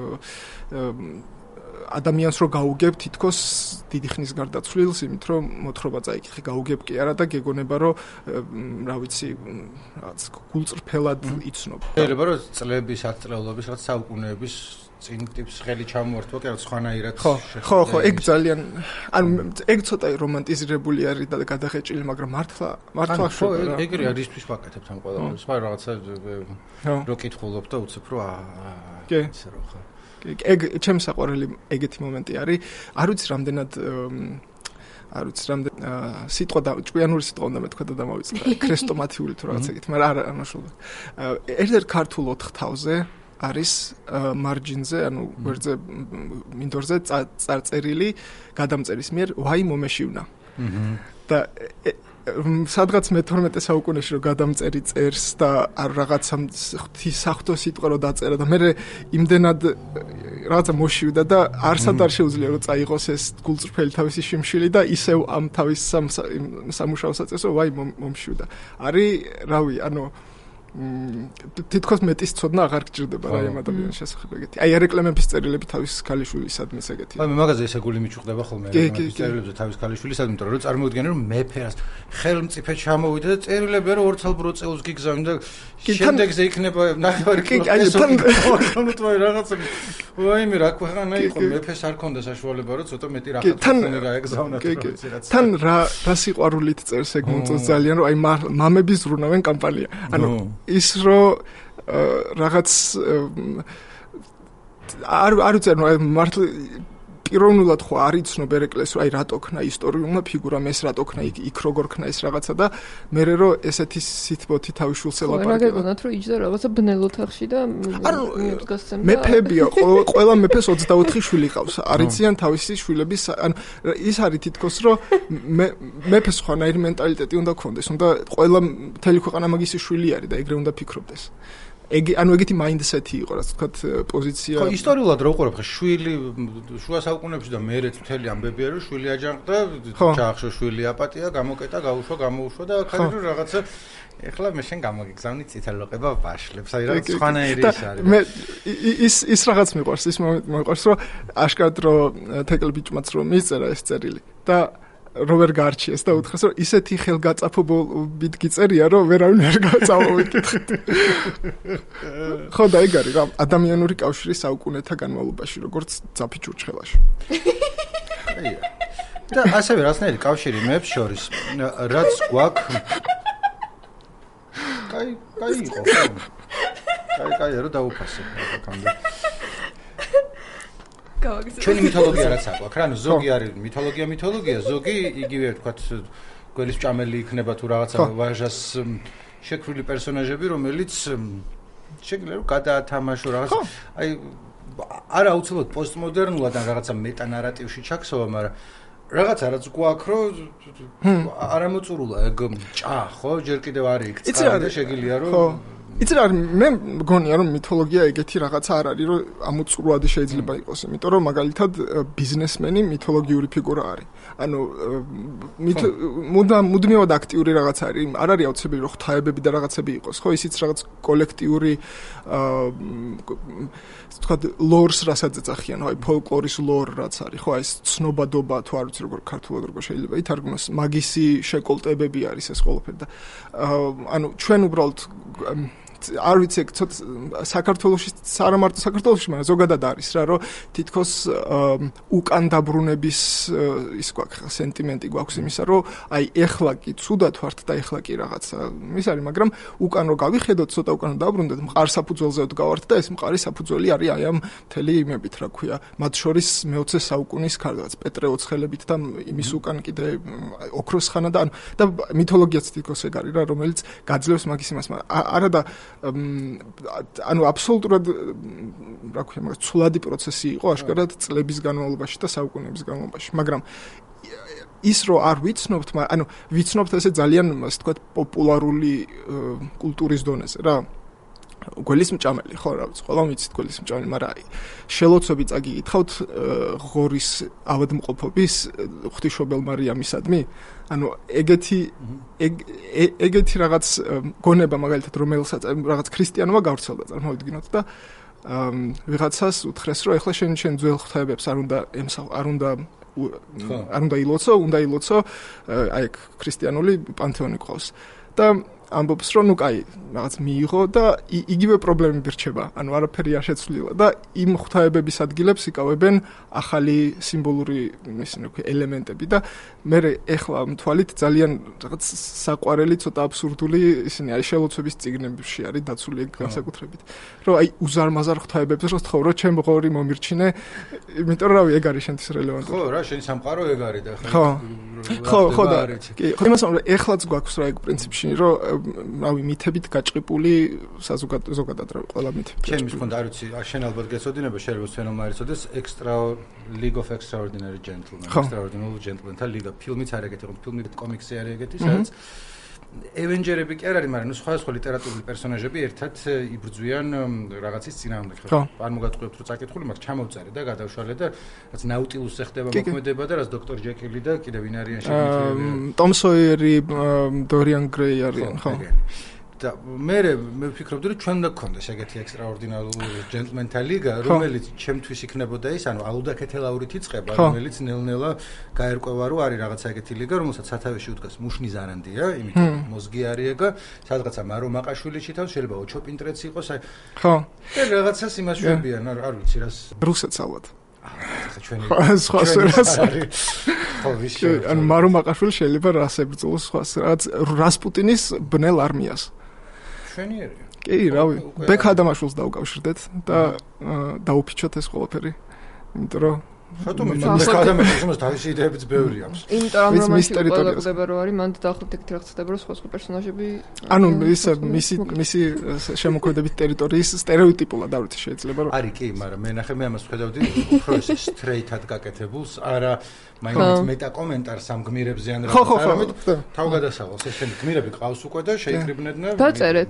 ადამიანს რო გაუგებ თითქოს დიდი ხნის გარდაცვლილს იმით რომ მოთხრობა წაიკითხე გაუგებ კი არა და გეგონება რომ რა ვიცი რაღაც გულწრფელად იცნობ შეიძლება რომ წლების ათწლეულობის რაღაც საუკუნეების წინ ტიპს ხელი ჩამოვართვა, კი რა სხვანაირად ხო, ეგ ძალიან ეგ ცოტა რომანტიზირებული არის და გადაღეჭილი, მაგრამ მართლა ხო, ეგრეა რისთვის ვაკეთებთ ამ ყველაფერს. სხვა რაღაცა რო კითხულობ და უცებ რო ისე რო ხა. ეგ ჩემს საყვარელი ეგეთი მომენტი არის. არ ვიცი რამდენად სიტყვა და ჭკვიანური სიტყვა უნდა მეთქვა და დამავიწყდა. ქრესტომათიული თუ რაღაცა ეგეთი, მაგრამ არა ამაშულდა. ერთ ქართულ 4 თავზე არის მარჯინზე, ანუ გვერდზე მინდორზე წარწერილი გადამწერის მიერ ვაი მომეშივნა. და სადღაც მე-12 საუკუნეში რომ გადამწერი წერს და არ რაღაცა საღვთო სიტყვა რომ დაწერა და მე იმდენად რაღაცა მოშივდა და არსად არ შეუძლია რომ წაიღოს ეს გულწრფელი თავისი შიმშილი და ისევ ამ თავის სამუშაოს აწესო ვაი მომშივდა. არის რავი, ანუ თითქოს მეტის ცოდნა აღარ გჭირდება რა ამ ადამიანის შესახებ ეგეთი. აი არეკლემების წერილები თავის ქალიშვილისადმის ეგეთი. აი მე მაგაზე ესე გული მიჭუხდება ხოლმე წერილებზე თავის ქალიშვილისადმი, იმიტომ რომ წარმოუდგენია რომ მეფე ხელმწიფე ჩამოვიდა და წერილები რომ ორცალბრო წელს გიგზავნიდა და შემდეგზე იქნება ნახევარი კილომეტრი რაღაცა. ვაიმე რა ქვეყანა იყო, მეფეს არ ქონდა საშუალება რომ ცოტა მეტი რაღაცა გაეგზავნა. თან რა სიყვარულით წერს ეგ მომწონს ძალიან რომ აი მამები ზრუნავენ კამპანია. ანუ ის რომ რაღაც არ ვიცი რა მართლა პიროვნულად ხო არ იცნობ ერეკლეს რომ აი რატო ქნა ისტორიულმა ფიგურამ ეს რატო ქნა იქ როგორ ქნა ეს რაღაცა და მე რო ესეთი სითბოთი თავისშულს ელაპარაკება. რა გეკონათ რომ იჯდა რაღაცა ბნელ ოთახში და მიუძგასცემდა. მეფებია ყველა მეფეს 24 შვილი ყავს. არიციან თავისი შვილების ანუ ის არის თითქოს რომ მეფეს ხვანაირი მენტალიტეტი უნდა ქონდეს. უნდა ყველა მთელი ქვეყანა მაგისი შვილი არის და ეგრე უნდა ფიქრობდეს. ანუ ეგეთი მაინდსეტი იყო, რაც თქვა პოზიცია. ხო, ისტორიულად რო უყურებ, შვილი შუა საუკუნეებში და მერეც მთელი ამბები არის, რომ შვილი აჯანყდა, ჩაახშო შვილი აპატია, გამოკეტა, გაუშვა და ხარი რომ რაღაცა ეხლა მე შენ გამოგიგზავნი წითელოყება ვაშლებს, აი რაღაც სხვანაირი ის არის. მე ის რაღაც მიყვარს, ის მიყვარს, რომ აშკარად რომ თეკლბიჭმაც რომ მისწერა ეს წერილი და როვერ გარჩიეს და უთხრეს რომ ისეთი ხელგაწაფობობით გიწერია რომ ვერავინ არ გაწავოვიკითხეთ. ხო და ეგ არის რა ადამიანური კავშირი საუკუნეთა განმავლობაში როგორც ძაფი ჭურჭელაში. და ასევე რაღაცნაირი კავშირი მეებს შორის რაც გვაქვს კაი იყო. კაი რომ დაუფასე აქამდე. ჩვენი მითოლოგია რაც აქვს, ანუ ზოგი არის მითოლოგია, ზოგი იგივე ვთქვათ გველის ჭამელი იქნება თუ რაღაცა ვაჟას შექმნილი პერსონაჟები, რომელიც შეგვიძლია რომ გადაათამაშო რაღაცა. აი არა აუცილებლად პოსტმოდერნულად ან რაღაცა მეტანარატივში ჩაქსოვა, მაგრამ რაღაცა რაც გვაქვს რომ არამოწურულა ეგ ჭა, ხო, ჯერ კიდევ არის იქ წყალი და შეგიძლია რომ იცი რა მე მგონია რომ მითოლოგია ეგეთი რაღაცა არ არის რომ ამოწურვადი შეიძლება იყოს, იმიტომ რომ მაგალითად ბიზნესმენი მითოლოგიური ფიგურა არის. ანუ მუდმივად აქტიური რაღაც არის, არ არის აუცილებელი რომ ღვთაებები და რაღაცები იყოს, ხო, ისიც რაღაც კოლექტიური თქვა ლორს რასაც ეძახიან, აი ფოლკლორის ლორ რაც არის, ხო, აი ეს ცნობადობა თუ არ ვიცი როგორ ქართულად როგორ შეიძლება ითარგმნოს, მაგისი შეკოლტებები არის ეს ყველაფერი და ანუ ჩვენ უბრალოდ არ ვიცი საქართველოში არა მარტო საქართველოში, მაგრამ ზოგადად არის რა, რომ თითქოს უკან დაბრუნების ის გვაქვს სენტიმენტი გვაქვს იმისა, რომ აი ეხლა კი ცუდად ვართ და ეხლა კი რაღაცა ის არის, მაგრამ უკან რო გავიხედოთ, ცოტა უკან დაბრუნდეთ, მყარ საფუძველზე ვდგავართ და ეს მყარი საფუძველი არის აი ამ მთელი იმებით, რა ქვია, მათ შორის მე-20 საუკუნის ქარდაც პეტრე ოცხელებით და იმის უკან კიდე ოქროს ხანა და მითოლოგიაც თითქოს ეგ არის რა, რომელიც გაძლევს მაგის იმას, მაგრამ არა და ანუ აბსოლუტურად რა ქვია მაგას ცვლადი პროცესი იყო აშკარად წლების განმავლობაში და საუკუნეების განმავლობაში, მაგრამ ის რო არ ვიცნობთ, ანუ ვიცნობთ ესე ძალიან ასე თქვა პოპულარული კულტურის დონეზე რა გველის მჭამელი, ხო რა ვიცი, ყველა ვიცით გველის მჭამელი, მაგრამ შელოცები წაგიკითხავთ ღორის ავადმყოფობის ღვთისმშობელ მარიამისადმი, ანუ ეგეთი რაღაც გონება მაგალითად რომელსაც რაღაც ქრისტიანობა გავრცელდა წარმოვიდგინოთ და ვიღაცას უთხრეს რომ ეხლა შენ ძველ ღვთაებებს არ უნდა ილოცო, უნდა ილოცო აი ქრისტიანული პანთეონი ყავს. და ამბობს რომ ნუ კაი რაღაც მიიღო და იგივე პრობლემები რჩება ანუ არაფერი არ შეცვლილა და იმ ღვთაებების ადგილებს იკავებენ ახალი სიმბოლური ისინი ელემენტები და მე ეხლა მთვალით ძალიან რაღაც საყვარელი ცოტა აბსურდული ისინი არის შელოცვების წიგნებში არის დაცული განსაკუთრებით რომ აი უზარმაზარ ღვთაებებს რო თხოვრო ჩემ ღორი მომირჩინე იმიტომ რომ ეგ არის შენთვის რელევანტური ხო რა შენი სამყარო ეგ არის და ხო და კი ხო იმას რომ ეხლაც გვაქვს რა ეგ პრინციპში რომ რავი მითებით გაჭყიპული ზოგადად რა ყველა მითებით ჩემს მქონდა არ ვიცი შენ ალბათ გეცოდინება შეიძლება სვენელმა არ იცოდეს League of Extraordinary Gentlemen Extraordinary Gentlemen-თა ლიგა ფილმიც არ ეგეთი იყო ფილმი კომიქსი არის ეგეთი სადაც Avengers-ები კი არ არის მაგრამ სხვა ლიტერატურული პერსონაჟები ერთად იბრძვიან რაღაცის წინააღმდეგ ხო არ მოგატყუებთ რომ წაკითხული მაგ ჩამოვწერე და გადავშალე და რაც Nautilus-ზე ხდება მოქმედება და რაც Dr. Jekyll და კიდევ ვინ არიან შემიძლია Tom Sawyer-ი Dorian Gray არიან ხო და მე ვფიქრობდი რომ ჩვენ უნდა გქონდეს ეგეთი ექსტრაორდინარული ჯენტლმენთა ლიგა რომელიც ჩემთვის იქნებოდა ის ანუ ალუდაქეთელაურით იწყება რომელიც ნელ-ნელა გაერკვევა რომ არის რაღაცა ეგეთი ლიგა რომელსაც სათავეში უდგას მუშნი ზარანდია იმიტომ მოზგი არის ეგა სადღაცა მარო მაყაშვილი ჩითავს შეიძლება ოჩოპინტრეც იყოს აი ხო და რაღაცას იმას შვებიან არ ვიცი რას რუსეთს ალბათ სხვა სერას ხო ვიშე ანუ მარო მაყაშვილი შეიძლება რას ებრძოლოს სხვა რაღაც რასპუტინის ბნელ არმიას შვენიერია კი რავი ბექ ადამაშვილს დავუკავშირდეთ და დაუფიჩოთ ეს ყველაფერი იმიტომ რომ შატომ მე ადამიანებს თავისი იდეებიც ბევრი აქვს იმიტომ რომ მაშინ ყველა ხდება რომ არის მანდ დაახლოებით ეგეთი რაღაც ხდება რომ სხვა პერსონაჟები ანუ მისი შემოქმედებით ტერიტორიის სტერეოტიპულად არ ვიცი შეიძლება რომ არის კი მაგრამ მე ნახე მე ამას ვხედავდი უფრო ეს სტრეითად გაკეთებულს არა მაინც მეტა კომენტარს ამ გმირებზე ან რაღაცა არამედ თავგადასავალს ეს შენ გმირები ყავს უკვე და შეიკრიბნენ დაწერეთ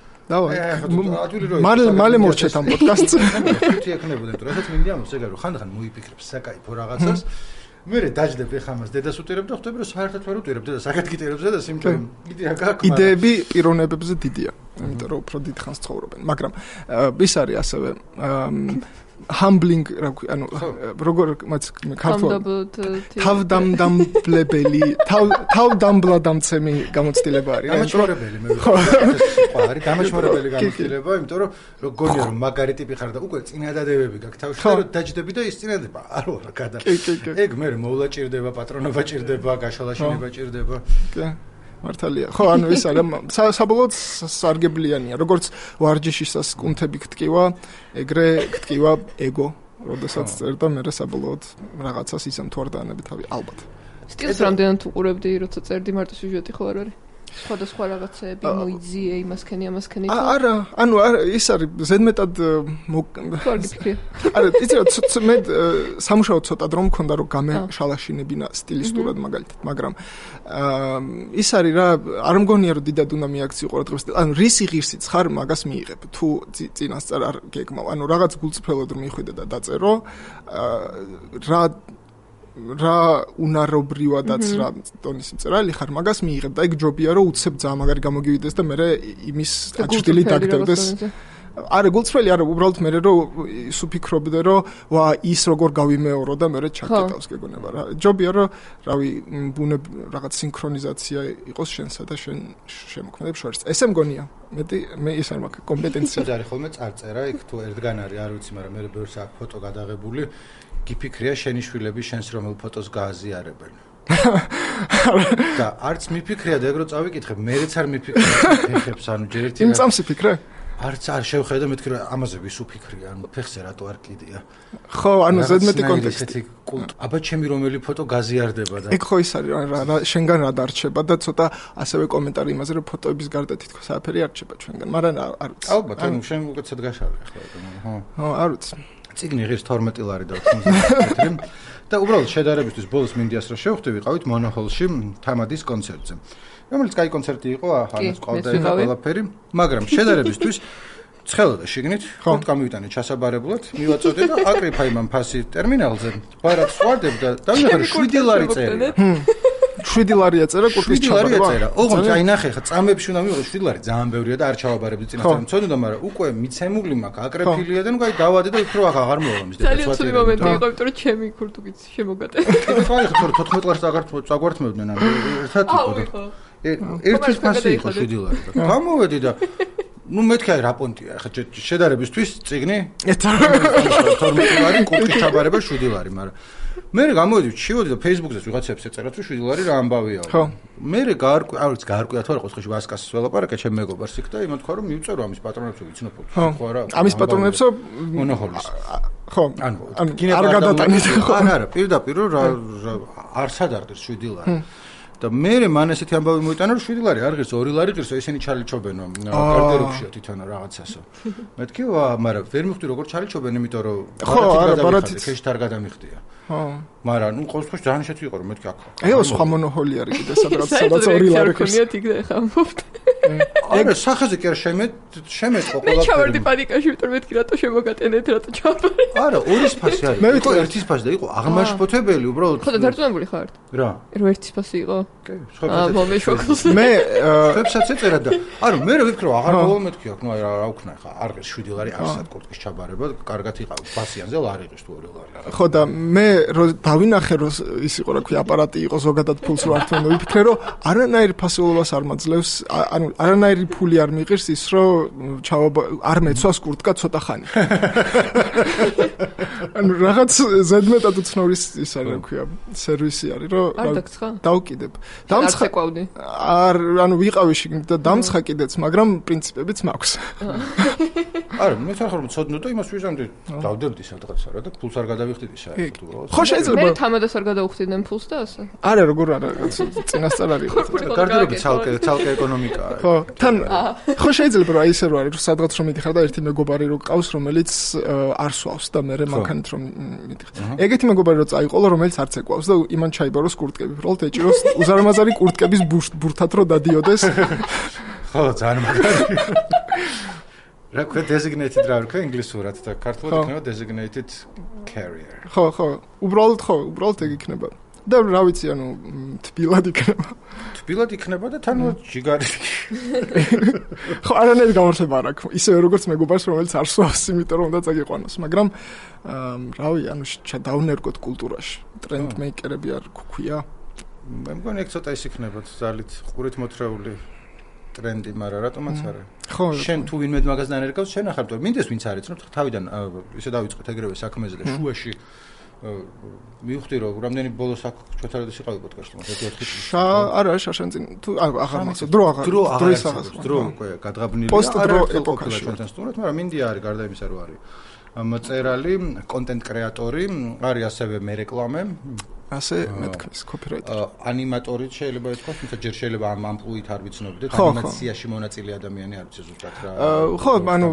მალე მორჩეთ ამ პოდკასტს თვითი ეკნებოდნენ თუ რასაც მინდა ამოს ეგარო ხანდახან მოიფიქრებს საკაიფო რაღაცას მე დაждებ ეხამას დედას უტირებ და ხვდები რომ საერთოდ ვერ უტირებ დედას აკეთკიტერებს და სიმპტომი იდეა გაქვს იდეები პიროვნებებზე დიდია იმიტომ რომ უფრო დიდ ხანს ცხოვრობენ მაგრამ ის არის ასევე humbling რა ქვია ანუ როგორ ქართულად თავდამდამბლებელი თავდამბლადამცემი გამოცდილება არის დამაჩმარებელი მე ვიყავ არის დამაჩმარებელი გამოცდილება იმიტომ რომ გონია რომ მაგარი ტიპი ხარ და უკვე წინადადებები გაქვს თავში და რომ დაჯდები და ის წინადადება არ ვარ გადა ეგ მე მოვლა ჭირდება პატრონობა ჭირდება გაშალაშინება ჭირდება კი მართალია ხო ანუ ის არის საბოლოოდ სარგებლიანია როგორც ვარჯიშისას კუნთები გტკივა ეგრე გტკივა ეგო როდესაც წერდა მე საბოლოოდ რაღაცას ისემ თუ არ დაანები თავი ალბათ სტილს რამდენად უყურებდი როცა წერდი მარტო სიუჟეტი ხო არ არის სხვადასხვა რაღაცები მოიძიე იმასქენი ამასქენი არა ანუ ის არის ზედმეტად არა იცი მე სამუშაო ცოტა დრო მქონდა რომ გამეშალაშინებინა სტილისტურად მაგალითად მაგრამ ის არის რა არ მგონია რომ დიდად უნდა მიაქციო ყურადღებას ანუ რისი ღირსიც ხარ მაგას მიიღებ თუ წინასწარ არ გეგმავ ანუ რაღაც გულწრფელად რომ მიხვიდე და დაწერო რა უნარობრივადაც რა ტონის მწერალი ხარ მაგას მიიღებ და ეგ ჯობია რომ უცებ ძალიან მაგარი გამოგივიდეს და მე იმის აჩრდილი დაგდებდეს არა გულწრფელი არა უბრალოდ მე რომ სუფიქრობდე რომ ვა ის როგორ გავიმეორო და მე ჩაკეტავს გეგონება რა ჯობია რომ რავი ბუნებ რაღაც სინქრონიზაცია იყოს შენსა და შენ შემოქმედებს შორის ესე მგონია მე ის არ მაქვს კომპეტენცია არის ხოლმე წარწერა იქ თუ ერთგან არის არ ვიცი მაგრამ მე ბევრს აქვს ფოტო გადაღებული გიფიქრია შენი შვილები შენს რომელ ფოტოს გააზიარებენ და არც მიფიქრია და ეგრო წავიკითხებ მეც არ მიფიქრებს ანუ ჯერ ერთი იმ წამს იფიქრე არც არ შევხედე მეთქი რომ ამაზე ვის უფიქრია ანუ ფეხზე რატო არ კიდია ხო ანუ ზედმეტი კონტექსტი აბა ჩემი რომელი ფოტო გაზიარდება და ეგ ხო ის არის რა შენგან რა დარჩება და ცოტა ასევე კომენტარი იმაზე რომ ფოტოების გარდა თითქოს არაფერი არ რჩება ჩვენგან მაგრამ არ ვიცი ალბათ ანუ შენ უკეთესად გაშალე ახლა ხო არ ვიცი წიგნი ღირს 12 ლარი და 90 მეტრი და უბრალოდ შედარებისთვის ბოლოს მინდიას რომ შევხვდი ვიყავით მონოჰოლში თამადის კონცერტზე რომელიც კაი კონცერტი იყო ახალს ყავდა ყველაფერი მაგრამ შედარებისთვის ცხელოდა შიგნით ხოთ გამივიტანე ჩასაბარებლად მივაწოდე და აკრიფა იმან ფასი ტერმინალზე ბარად სვარდებ და დავიხარე 7 ლარი წერია 7 ლარი ეწერა კურტკის ჩაბარება. ოღონდ აი ნახე ხა წამებში უნდა მივიღო 7 ლარი ძალიან ბევრია და არ ჩავაბარებდი წინასწარ მცოდნოდა, მაგრამ უკვე მიცემული მაქვს აკრეფილია და ნუ აი დავადე და ვფიქრობ ახ აღარ მოვამის და ძალიან ცუდი მომენტი იყო, იმიტომ რომ ჩემი კურტკიც შემოგატენა. აი ხო 14 ლარს წაგვართმევდნენ ან ერთად იყო. ერთის ფასი იყო 7 ლარი და გამოვედი და ну მეთქი აი რა პონტია ხა შედარებისთვის წიგნი 12 ლარი კურტკის ჩაბარება 7 ლარი მაგრამ მე გამოვედი ჩივოდი და Facebook-ზე ვიღაცებს ეწერათ რომ 7 ლარი რა ამბავია მე გაარკვია თუ არა ყოველთვის ვასკას ველაპარაკე ჩემ მეგობარს იქ და იმან თქვა რომ მივწერო ამის პატრონებსო ვიცნობ ხო არა ამის პატრონებსო მონოჰოლის ხო ანუ არ გადატანით ხო არა პირდაპირ რა არც ადარდეს 7 ლარი და მე მან ესეთი ამბავი მოიტანა რომ 7 ლარი არ ღირს 2 ლარი ღირს ესენი ჩალიჩობენო გარდერობშია თვითონ რაღაცასო მეთქი მაგრამ ვერ მივხვდი როგორ ჩალიჩობენ იმიტომ რომ ბარათით ქეშთ არ გადამიხდია ხო მაგრამ ნუ ყოველთვის ძალიან შეtu იყო რომ მეთქი აქ ეო სხვა მონოჰოლი არის კიდე სადაც 2 ლარი ღირს იქ და ხა მოვხდი არა სახეზე კი არ შემეწყო ყველაფერი მე ჩავარდი პანიკაში იმიტომ მეთქი რატო შემოგატენეთ რატო ჩავაბარე არა ორის ფასი არის მე იყო ერთის ფასი და იყო აღმაშფოთებელი უბრალოდ ხო და დარწმუნებული ხარ რა რომ ერთის ფასი იყო კი მე ხებსაც ეწერა და ანუ მე ვიფიქრო აღარ მოვამეთქი აქ ნუ აი რა ვქნა ხა არ ღირს 7 ლარი არსად კურტკის ჩაბარება კარგად იყავს ფასიანზე არ იღებს თუ 2 ლარი ხო და მე რო დავინახე რომ ის იყო რა ქვია აპარატი იყო ზოგადად ფულს რო ართმევ ვიფიქრე რომ არანაირ ფასეულობას არ მაძლევს ანუ არანაირი ფული არ მიიღებს ის რომ არ მეცვას კურტკა ცოტა ხანი ანუ რაღაც ზედმეტად უცნაური ის არის რა ქვია სერვისი არის რომ დავკიდებ დამცხაკვავდი არ ანუ ვიყავი შიგნით და დამცხა კიდეც მაგრამ პრინციპებიც მაქვს არა მე ხარ რომ ცოდნო და იმას ვიზამდი დავდებდი სადღაცა რა და ფულს არ გადავიხდიდი საერთოდ უბრალოდ ხო შეიძლება მე თამადას არ გადავხდიდნენ ფულს და ასე არა როგორ არა წინასწარ არის გარდერობი ცალკე ეკონომიკაა ხო თან ხო შეიძლება რომ აი ესე რო არის რომ სადღაც რომ მიდიხარ და ერთი მეგობარი რო ყავს რომელიც არ სვავს და მე მანქანით რომ მიდიხარ ეგეთი მეგობარი რო წაიყოლო რომელიც არც ეკავს და იმან ჩაიბაროს კურტკები უბრალოდ ეჭიროს უზარმაზარი კურტკების ბურთად რო დადიოდეს ხო ძალიან მაგარი რა ქვია designated რა ვქო ინგლისურად და ქართულად იქნება designated carrier ხო უბრალოდ ეგ იქნება და რა ვიცი ანუ თბილად იქნება და თან ჯიგარი ხო არანაირი გამორჩება არ აქვს ისე როგორც მეგობარს რომელიც არ სვავს იმიტომ რომ უნდა წაგიყვანოს მაგრამ რავი ანუ დავნერგოთ კულტურაში ტრენდ მეიკერები არ გვქვია მე მგონი ეგ ცოტა ის იქნება ძალით ყურით მოთრეული ტრენდი მაგრამ რატომაც არა ხო შენ თუ ვინმე მაგაზნან ერგავს შენ ახლა მინდეს ვინც არის ცნობ თავიდან ისე დავიწყეთ ეგრევე საქმეზე და შუაში მივხვდი რომ რამდენი ბოლოს აქ ჩვენთანაც იყავი პოდკასტში მაგრამ არა შაშანწინ თუ აღარ მახსოვს დრო უკვე გადღაბნილია პოსტ დრო ეპოქაში ჩვენთან სტუმრად მაგრამ მინდია არის გარდა იმისა რომ არის მწერალი კონტენტ კრეატორი არის ასევე მე რეკლამე ასე მეთქმის კოპირაიტერი ანიმატორიც შეიძლება ითქვას თუმცა ჯერ შეიძლება ამ ამპლუით არ ვიცნობდეთ ანიმაციაში მონაწილე ადამიანი არ ვიცი ზუსტად რა ხო ანუ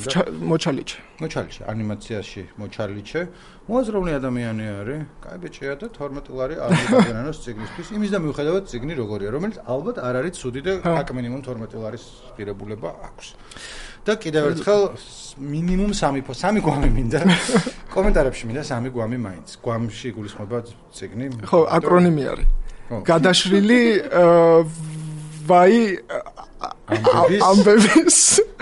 მოჩალიჩე ანიმაციაში მოჩალიჩე მოაზროვნე ადამიანი არის კაი ბიჭია და 12 ლარი არ მიგაგენანოს ციგნისთვის იმის და მიუხედავად ციგნი როგორია რომელიც ალბათ არ არის ცუდი და აკ მინიმუმ 12 ლარის ღირებულება აქვს და კიდევ ერთხელ მინიმუმ 3 გვამი მინდა კომენტარებში მინდა 3 გვამი მაინც გვამში გულისხმობა ციგნი ხო აკრონიმი არის გადაშრილი ვაი ამბების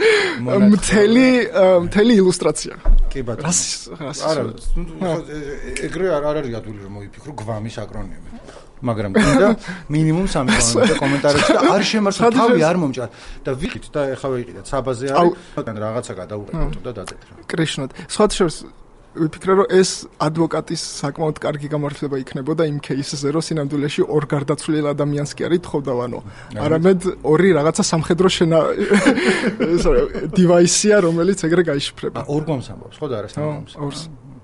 მთელი ილუსტრაცია კი ბატონო არა ეგრე არ არის ადვილი რომ მოიფიქრო გვამის აკრონიმი მაგრამ კიდე მინიმუმ 3 გვამი და კომენტარებში და არ შემართა თავი არ მომჭა და ვიყით და ეხლა ვიყიდეთ საბაზე არის რაღაცა გადაუყენოთ და დაწეთრა კრიშნოდ სხვათა შორის ვიფიქრე რომ ეს ადვოკატის საკმაოდ კარგი გამართლება იქნებოდა იმ кейსზე რომ სინამდვილეში ორ გარდაცვლილ ადამიანს კი არის თხოვდავანო არამედ ორი რაღაცა სამხედრო დივაისია რომელიც ეგრე გაიშიფრება ორ გვამს ამბობს ხო და არა სამ გვამს ორს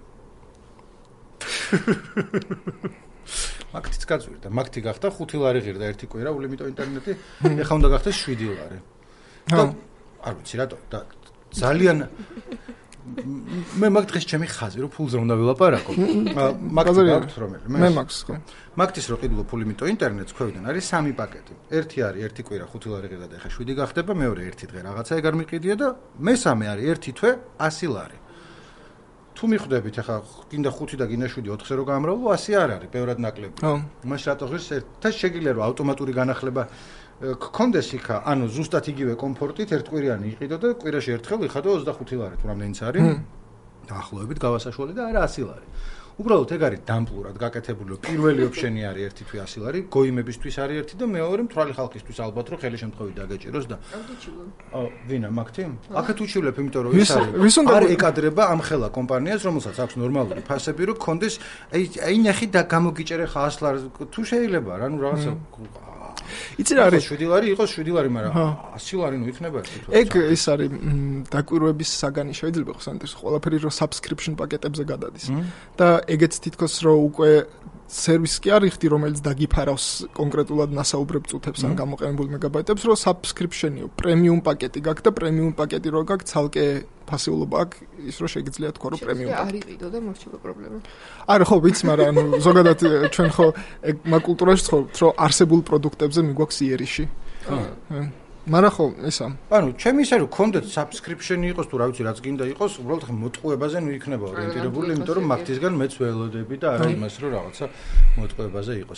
მაგთიც გაწვირდა მაგთი გახდა 5 ლარი ღირდა ერთი კვირა ულიმიტო ინტერნეტი ეხლა უნდა გახდეს 7 ლარი და არ ვიცი რატო და ძალიან მე მაგ დღეს ჩემი ხაზი რომ ფულზე უნდა ვილაპარაკო მაგთი გაქვთ რომელი მე მაქვს ხო მაგთის რო ყიდულობ ულიმიტო ინტერნეტს ქვევიდან არის 3 პაკეტი ერთი არის ერთი კვირა 5 ლარი ღირდა და ეხლა 7 გახდება მეორე ერთი დღე რაღაცა ეგარ მიყიდია და მესამე არის ერთი თვე 100 ლარი თუ მიხვდებით ახლა გინდა 5 და გინდა 7 4-ზე რო გამრავლო 100 არ არის, ბევრად ნაკლები. მაშ რატო ღირს და შეგიძლია რომ ავტომატური განახლება გქონდეს იქა, ანუ ზუსტად იგივე კომფორტით ერთკვირიანი იყიდო და კვირაში ერთხელ ვიხადო 25 ლარი თუ რამდენიც არის. დაახლოებით გავასაშველი და არა 100 ლარი. უბრალოდ ეგ არის დამპლურად გაკეთებული, რომ პირველი ოფშენი არის ერთი თვე 100 ლარი, გოიმებისთვის არის ერთი და მეორე მთვრალი ხალხისთვის ალბათ რომ ხელი შემთხვევით დაგეჭიროს და ვინა მაგთი? აქეთ უჩივლებ, იმიტომ რომ ეს არ ეკადრება ამ ხელა კომპანიას, რომელსაც აქვს ნორმალური ფასები, რომ გქონდეს აი ნახი და გამოგიჭერე ხა 100 ლარი თუ შეიძლება რა, ნუ რაღაცა იცი რა არის 7 ლარი იყოს 7 ლარი, მაგრამ 100 ლარი ნუ იქნება ერთი თვე. ეგ ეს არის დაკვირვების საგანი შეიძლება ხო სანდეს ყველაფერი რომ subscription პაკეტებზე გადადის და ეგეც თითქოს რომ უკვე სერვისი კი არის ხდი რომელიც დაგიფარავს კონკრეტულად ნასაუბრებ წუთებს ან გამოყენებულ მეგაბაიტებს რომ subscription-იო პრემიუმ პაკეტი გაქვს და პრემიუმ პაკეტი რო გაქვს ცალკე ფასეულობა აქვს ის რომ შეგიძლია თქვა რომ პრემიუმ პაკეტი არ იყიდო და მოხდება პრობლემა არა ხო ვიცი მაგრამ ანუ ზოგადად ჩვენ ხო მაგ კულტურაში ცხოვრობთ რომ არსებულ პროდუქტებზე მიგვაქვს იერიში მაგრამ ხო ისა ანუ ჩემი ისე რომ კონდეთ subscription-ი იყოს თუ რა ვიცი რაც გინდა იყოს უბრალოდ ხა მოტყუებაზე ნუ იქნება ორიენტირებული იმიტომ რომ მაგთისგან მეც ველოდები და არა იმას რომ რაღაცა მოტყუებაზე იყოს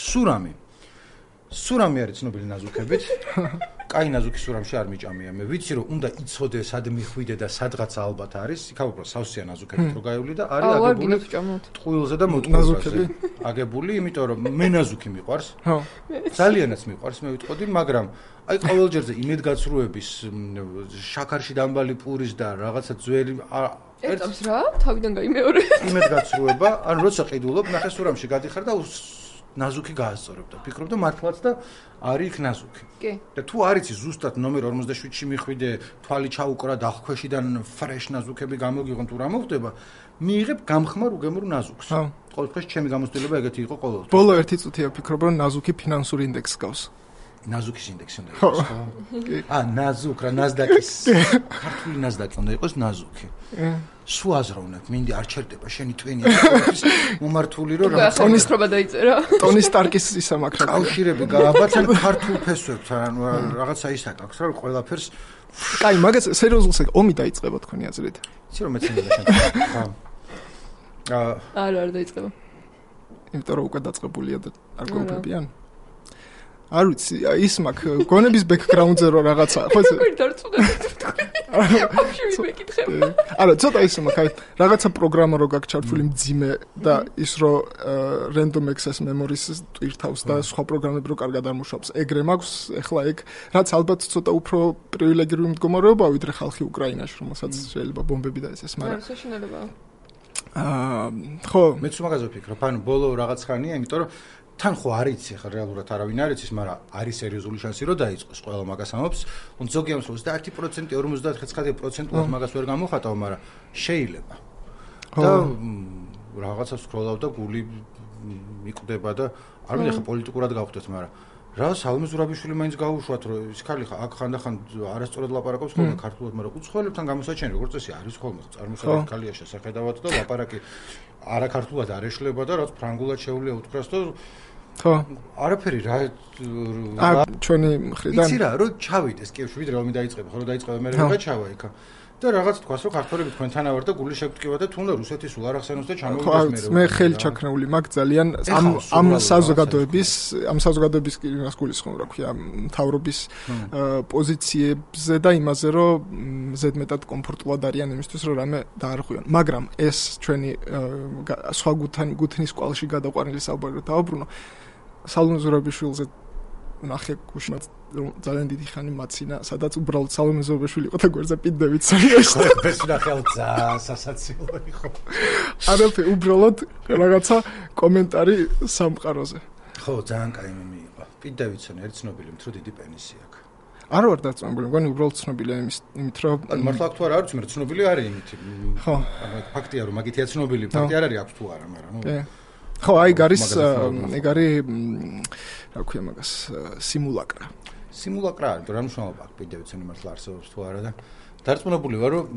სურამი არის ცნობილი ნაზუქებით კაი ნაზუქი სურამში არ მიჭამია მე ვიცი რომ უნდა იცოდე სად მიხვიდე და სადღაც ალბათ არის იქა უფრო სავსეა ნაზუქებით რო გაივლი და არის აგებული ტყუილზე და მოტყუებაზე აგებული იმიტომ რომ მე ნაზუქი მიყვარს ძალიანაც მიყვარს მე ვიტყოდი მაგრამ აი ყოველჯერზე იმედგაცრუების შაქარში დამბალი პურის და რაღაცა ძველი ერთს რა თავიდან გაიმეორე იმედგაცრუება ან როცა ყიდულობ ნახე სურამში გადიხარ და ნაზუქი გაასწორებ და ფიქრობ და მართლაც და არის იქ ნაზუქი. კი. და თუ არ იცი ზუსტად ნომერ 47-ში მიხვიდე, თვალი ჩაუკრა და ქვეშიდან ფრეშ ნაზუქები გამოგიღონ თუ რა მოხდება, მიიღებ გამხმარ უგემურ ნაზუქს. ყოველთვის ჩემი გამოცდილება ეგეთი იყო ყოველთვის. ბოლო ერთი წუთია ვფიქრობ რომ ნაზუქი ფინანსური ინდექსს გავს. ნაზუქის ინდექსი უნდა იყოს, ხო? ნაზუქ რა ნაზდაკის. ქართული ნაზდაკი უნდა იყოს ნაზუქი. სულ აზროვნებ, მინდა არ ჩერდება შენი ტვინი მომართული რომ ტონის პრობა დაიწერა. ტონი სტარკის ისა მაქვს. კავშირები გააბაცან ქართულ ფესვებთან, რაღაცა ის აკაქვს რა ყველაფერს. კაი, მაგას სერიოზულს ომი დაიწყება თქვენი აზრით. იცი რომ მეცნიერება შენ. არა დაიწყება. იმიტომ რომ უკვე დაწყებულია და არ გონებიან. არ ვიცი, ის მაქვს გონების ბექგრაუნდზე რო რაღაცა, ხო ეს? როგორ დარწმუნდა? აფშივი მეკითხება. არა, ცოტა ის მაქვს, რაღაცა პროგრამა რო გაქვს ჩართული მძიმე და ის რო random access memories ტვირთავს და სხვა პროგრამები რო კარგად არ მუშაობს. ეგრე მაქვს, ეხლა ეგ რაც ალბათ ცოტა უფრო პრივილეგირებული მდგომარეობაა ვიდრე ხალხი უკრაინაში, რომელსაც შეიძლება ბომბები დაეცეს, მაგრამ არა, საშინელებაა. ხო, მეც მაგაზე ვფიქრობ, ანუ ბოლო რაღაც ხანია, იმიტომ რომ თან ხო არ იცი ხა რეალურად არავინ არ იცის, მაგრამ არის სერიოზული შანსი რომ დაიწყოს ყველა მაგას ამობს. ზოგი ამს 30%, 59% მაგას ვერ გამოხატავ, მაგრამ შეიძლება. და რაღაცა სკროლავ და გული მიკვდება და არ მინდა ხა პოლიტიკურად გავხდეთ, მაგრამ რა სალომე ზურაბიშვილი მაინც გაუშვათ რომ ის ხალი ხა აქ ხანდახან არასწორად ლაპარაკობს ხოლმე ქართულად, მაგრამ უცხოელებთან გამოსაჩენი როგორც წესი არის ხოლმე წარმოსახველი ხალია შესახედავად და ლაპარაკი არა ქართულად არ ეშლება და რაც ფრანგულად შეუძლია უთხრას და ხო არაფერი რა ჩვენი მხრიდან იცი რა რომ ჩავიდეს კიევში ვიდრე ომი დაიწყება ხო რომ დაიწყება მე რა ჩავა იქა და რაღაც თქვას რომ ქართველები თქვენთან ავარ და გული შეგტკივა და თუნდა რუსეთი სულ არ ახსენოს და ჩამოვიდეს მე ხელი ჩაქნეული მაქვს ძალიან ამ საზოგადოების კირინას გულისხმობ რა ქვია მთავრობის პოზიციებზე და იმაზე რომ ზედმეტად კომფორტულად არიან იმისთვის რომ რამე დაარღვიონ მაგრამ ეს ჩვენი სხვა გუთნის კვალში გადაყვანილი საუბარი დავაბრუნო სალომე ზურაბიშვილზე ნახე გუშინაც ძალიან დიდი ხანი მაცინა, სადაც უბრალოდ სალომე ზურაბიშვილი იყო და გვერდზე პიტ დევიდსონი იყო. ეს ნახე სასაცილო იყო. არაფერი, უბრალოდ რაღაცა კომენტარი სამყაროზე. ხო, ძალიან კაი მიიღო. პიტ დევიდსონი არის ცნობილი, მთრო დიდი პენისი აქვს. არ ვარ დაწუნებული, მგონი უბრალოდ ცნობილია იმით, რომ მართლა აქ თუ არ არის, მაგრამ ცნობილი არის იმით. ხო, ფაქტია რომ მაგითია ცნობილი, ფაქტი არ არის აქვს თუ არა, მაგრამ ნუ ხო, აი გარის ეგ არის რა ქვია მაგას სიმულაკრა. სიმულაკრა არის, რა მნიშვნელობა აქვს პიტ დევიდსონი მართლა არსებობს თუ არა და დარწმუნებული ვარ რომ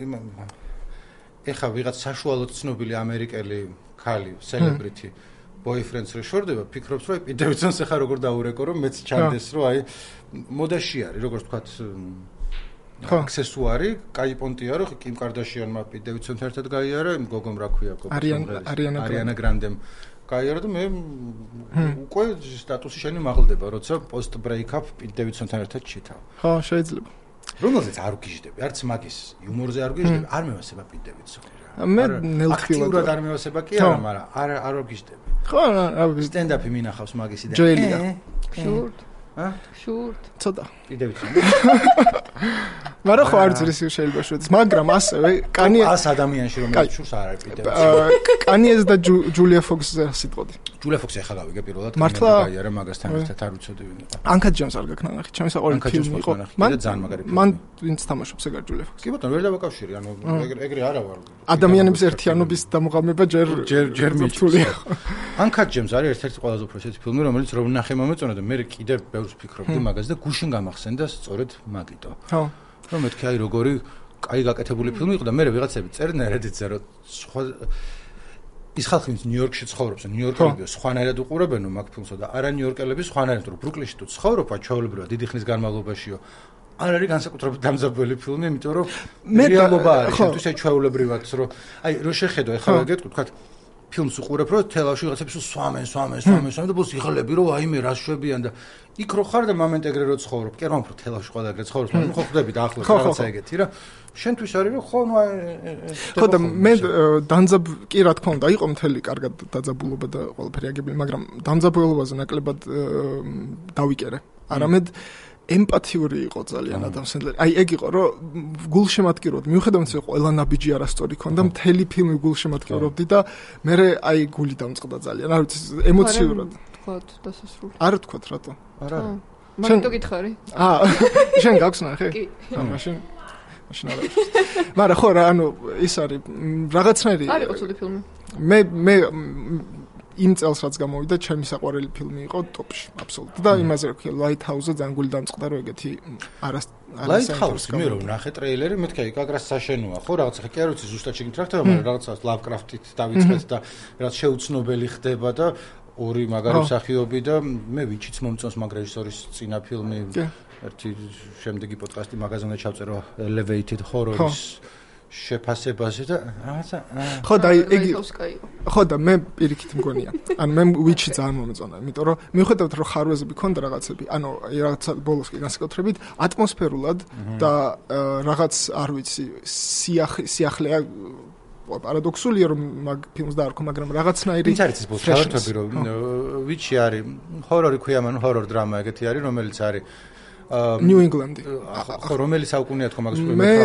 ეხა ვიღაც საშუალოდ ცნობილი ამერიკელი ქალი, სელებრიტი boyfriends რო შორდება, ფიქრობს რომ პიტ დევიდსონს ეხა როგორ დაურეკო რომ მეც ჩანდეს რომ აი მოდაში არის, როგორც ვთქვათ აქსესუარი, კაი პონტია, რომ კიმ კარდაშიანმა პიტ დევიდსონთან ერთად გაიარა, იმ გოგომ რა ქვია, არიანა გრანდემ გაიარა და მე უკვე სტატუსი შენი მაღლდება, როცა post break-up პიტ დევიდსონთან ერთად ჩითავ. ხო, შეიძლება. რომელზეც არ ვგიჟდები, არც მაგის იუმორზე არ ვგიჟდები, არ მევასება პიტ დევიდსონი რა. მე ნელთქვილად არ მევასება კი არა, მაგრამ არ ვგიჟდები. ხო, სტენდაპი მინახავს მაგისი და ჯელია. შურთ. შურთ. ცოტა. პიტ დევიდსონი. მაგრამ ხო არ ძრის შეიძლება შუაც, მაგრამ ასევე კანიე 100 ადამიანში რომელიც შურს არ არის პიტ დევიდსონი. კანიეს და ჯულია ფოქსზე სიტყვოდი. ჯულია ფოქსი ახლა გავიგე პირველად მართლა გაიარა მაგასთან ერთად არ ვიცოდი ვინ იყო. ანკა ჯონს არ გაქნა ნახე, ჩემი საყვარელი ფილმი იყო. მან ძალიან მაგარი ფილმი. მან ვინც თამაშობს ეგარ ჯულია ფოქსი. კი ბატონო, ვერ დავაკავშირი, ანუ ეგრე არა ვარ. ადამიანების ერთიანობის დამოყალიბება ჯერ მიჩულია. ანკა ჯონს არის ერთ-ერთი ყველაზე უფრო ისეთი ფილმი, რომელიც რომ ნახე მომეწონა და მე კიდე ბევრს ფიქრობდი მაგას და გუშინ გამახსენდა სწორედ მაგიტო. ხო. რომ მეთქი აი როგორი კაი გაკეთებული ფილმი იყო და მე ვიღაცები წერდნენ Reddit-ზე რომ სხვა ის ხალხი ვინც ნიუ-იორკში ცხოვრობს, ნიუ-იორკელები სხვანაირად უყურებენ მაგ ფილმსო და არა ნიუ-იორკელები სხვანაირად, რომ ბრუკლინში თუ ცხოვრობ, ჩვეულებრივად დიდი ხნის განმავლობაშიო არ არის განსაკუთრებით დამზადებული ფილმი, იმიტომ რომ რეალობა არის, შენთვის აი ჩვეულებრივად, რომ აი რო შეხედო ეხლა გეტყვი, თქვა ფილმს უყურებ, რომ თელავში ვიღაცები სვამენ და ბოლოს იღლები, რომ აიმე რა შვებიან და იქ რო ხარ და მომენტ ეგრე რო ცხოვრობ, კი რა უფრო თელავში ყველა ეგრე ცხოვრობს, მაგრამ ხო ხვდები და ახლოს რაღაცა ეგეთი რა. შენთვის არის რომ ხო ნუ ხო და მე დამძაბ კი რა თქმა უნდა იყო მთელი კარგად დაძაბულობა და ყველაფერი აგებული, მაგრამ დამძაბულობაზე ნაკლებად დავიკერე. არამედ ემპათიური იყო ძალიან ადამ სენდლერი. აი ეგ იყო რომ გულშემატკივრობდი. მიუხედავად იმისა, ყველა ნაბიჯი არასწორი ქონდა, მთელი ფილმი გულშემატკივრობდი და მე აი გული დამწყდა ძალიან. არ ვიცი, ემოციურად. თქვათ დასასრული. არ თქვათ რატო? არა. მაგიტო გითხარი? შენ გაქვს ნახე? კი. მაშინ არა. მაგრამ ხო რა, ანუ ის არის რაღაცნაირი. არ იყო ცუდი ფილმი. მე იმ წელს რაც გამოვიდა, ჩემი საყვარელი ფილმი იყო ტოპში, აბსოლუტურად. და იმაზე რა ქვია, Lighthouse-ზე ძალიან გული დამწყდა, რომ ეგეთი Lighthouse-ი მე რომ ნახე ტრეილერი, მეთქი აი გაგრას საშენოა, ხო, რაღაცა კი არ ვიცი ზუსტად შეგით რა ხდება, მაგრამ რაღაცას Lovecraft-ით დავიწყეთ და რაც შეუცნობელი ხდება და ორი მაგარი მსახიობი და მე ვიჩიც მომწონს მაგ რეჟისორის წინა ფილმი. ერთი შემდეგი პოდკასტი მაგაზონზე ჩავწერო Elevated Horror-ის შეფასებაზე და რაღაცა ხო და ეგ ხო და მე პირიქით მგონია. ანუ მე ვიჩი ძალიან მომეწონა, იმიტომ რომ მიუხედავად რომ ხარვეზები ქონდა რაღაცები, ანუ რაღაცა ბოლოს კი განსაკუთრებით ატმოსფერულად და რაღაც არ ვიცი სიახლეა პარადოქსულია რომ მაგ ფილმს დაარქვა, მაგრამ რაღაცნაირი ის არის ის ბოლოს ხარვეზები რომ ვიჩი არის ჰორორი ქვია, ანუ ჰორორ დრამა ეგეთი არის, რომელიც არის New England. ხო, რომელი საუკუნეა თქო მაგას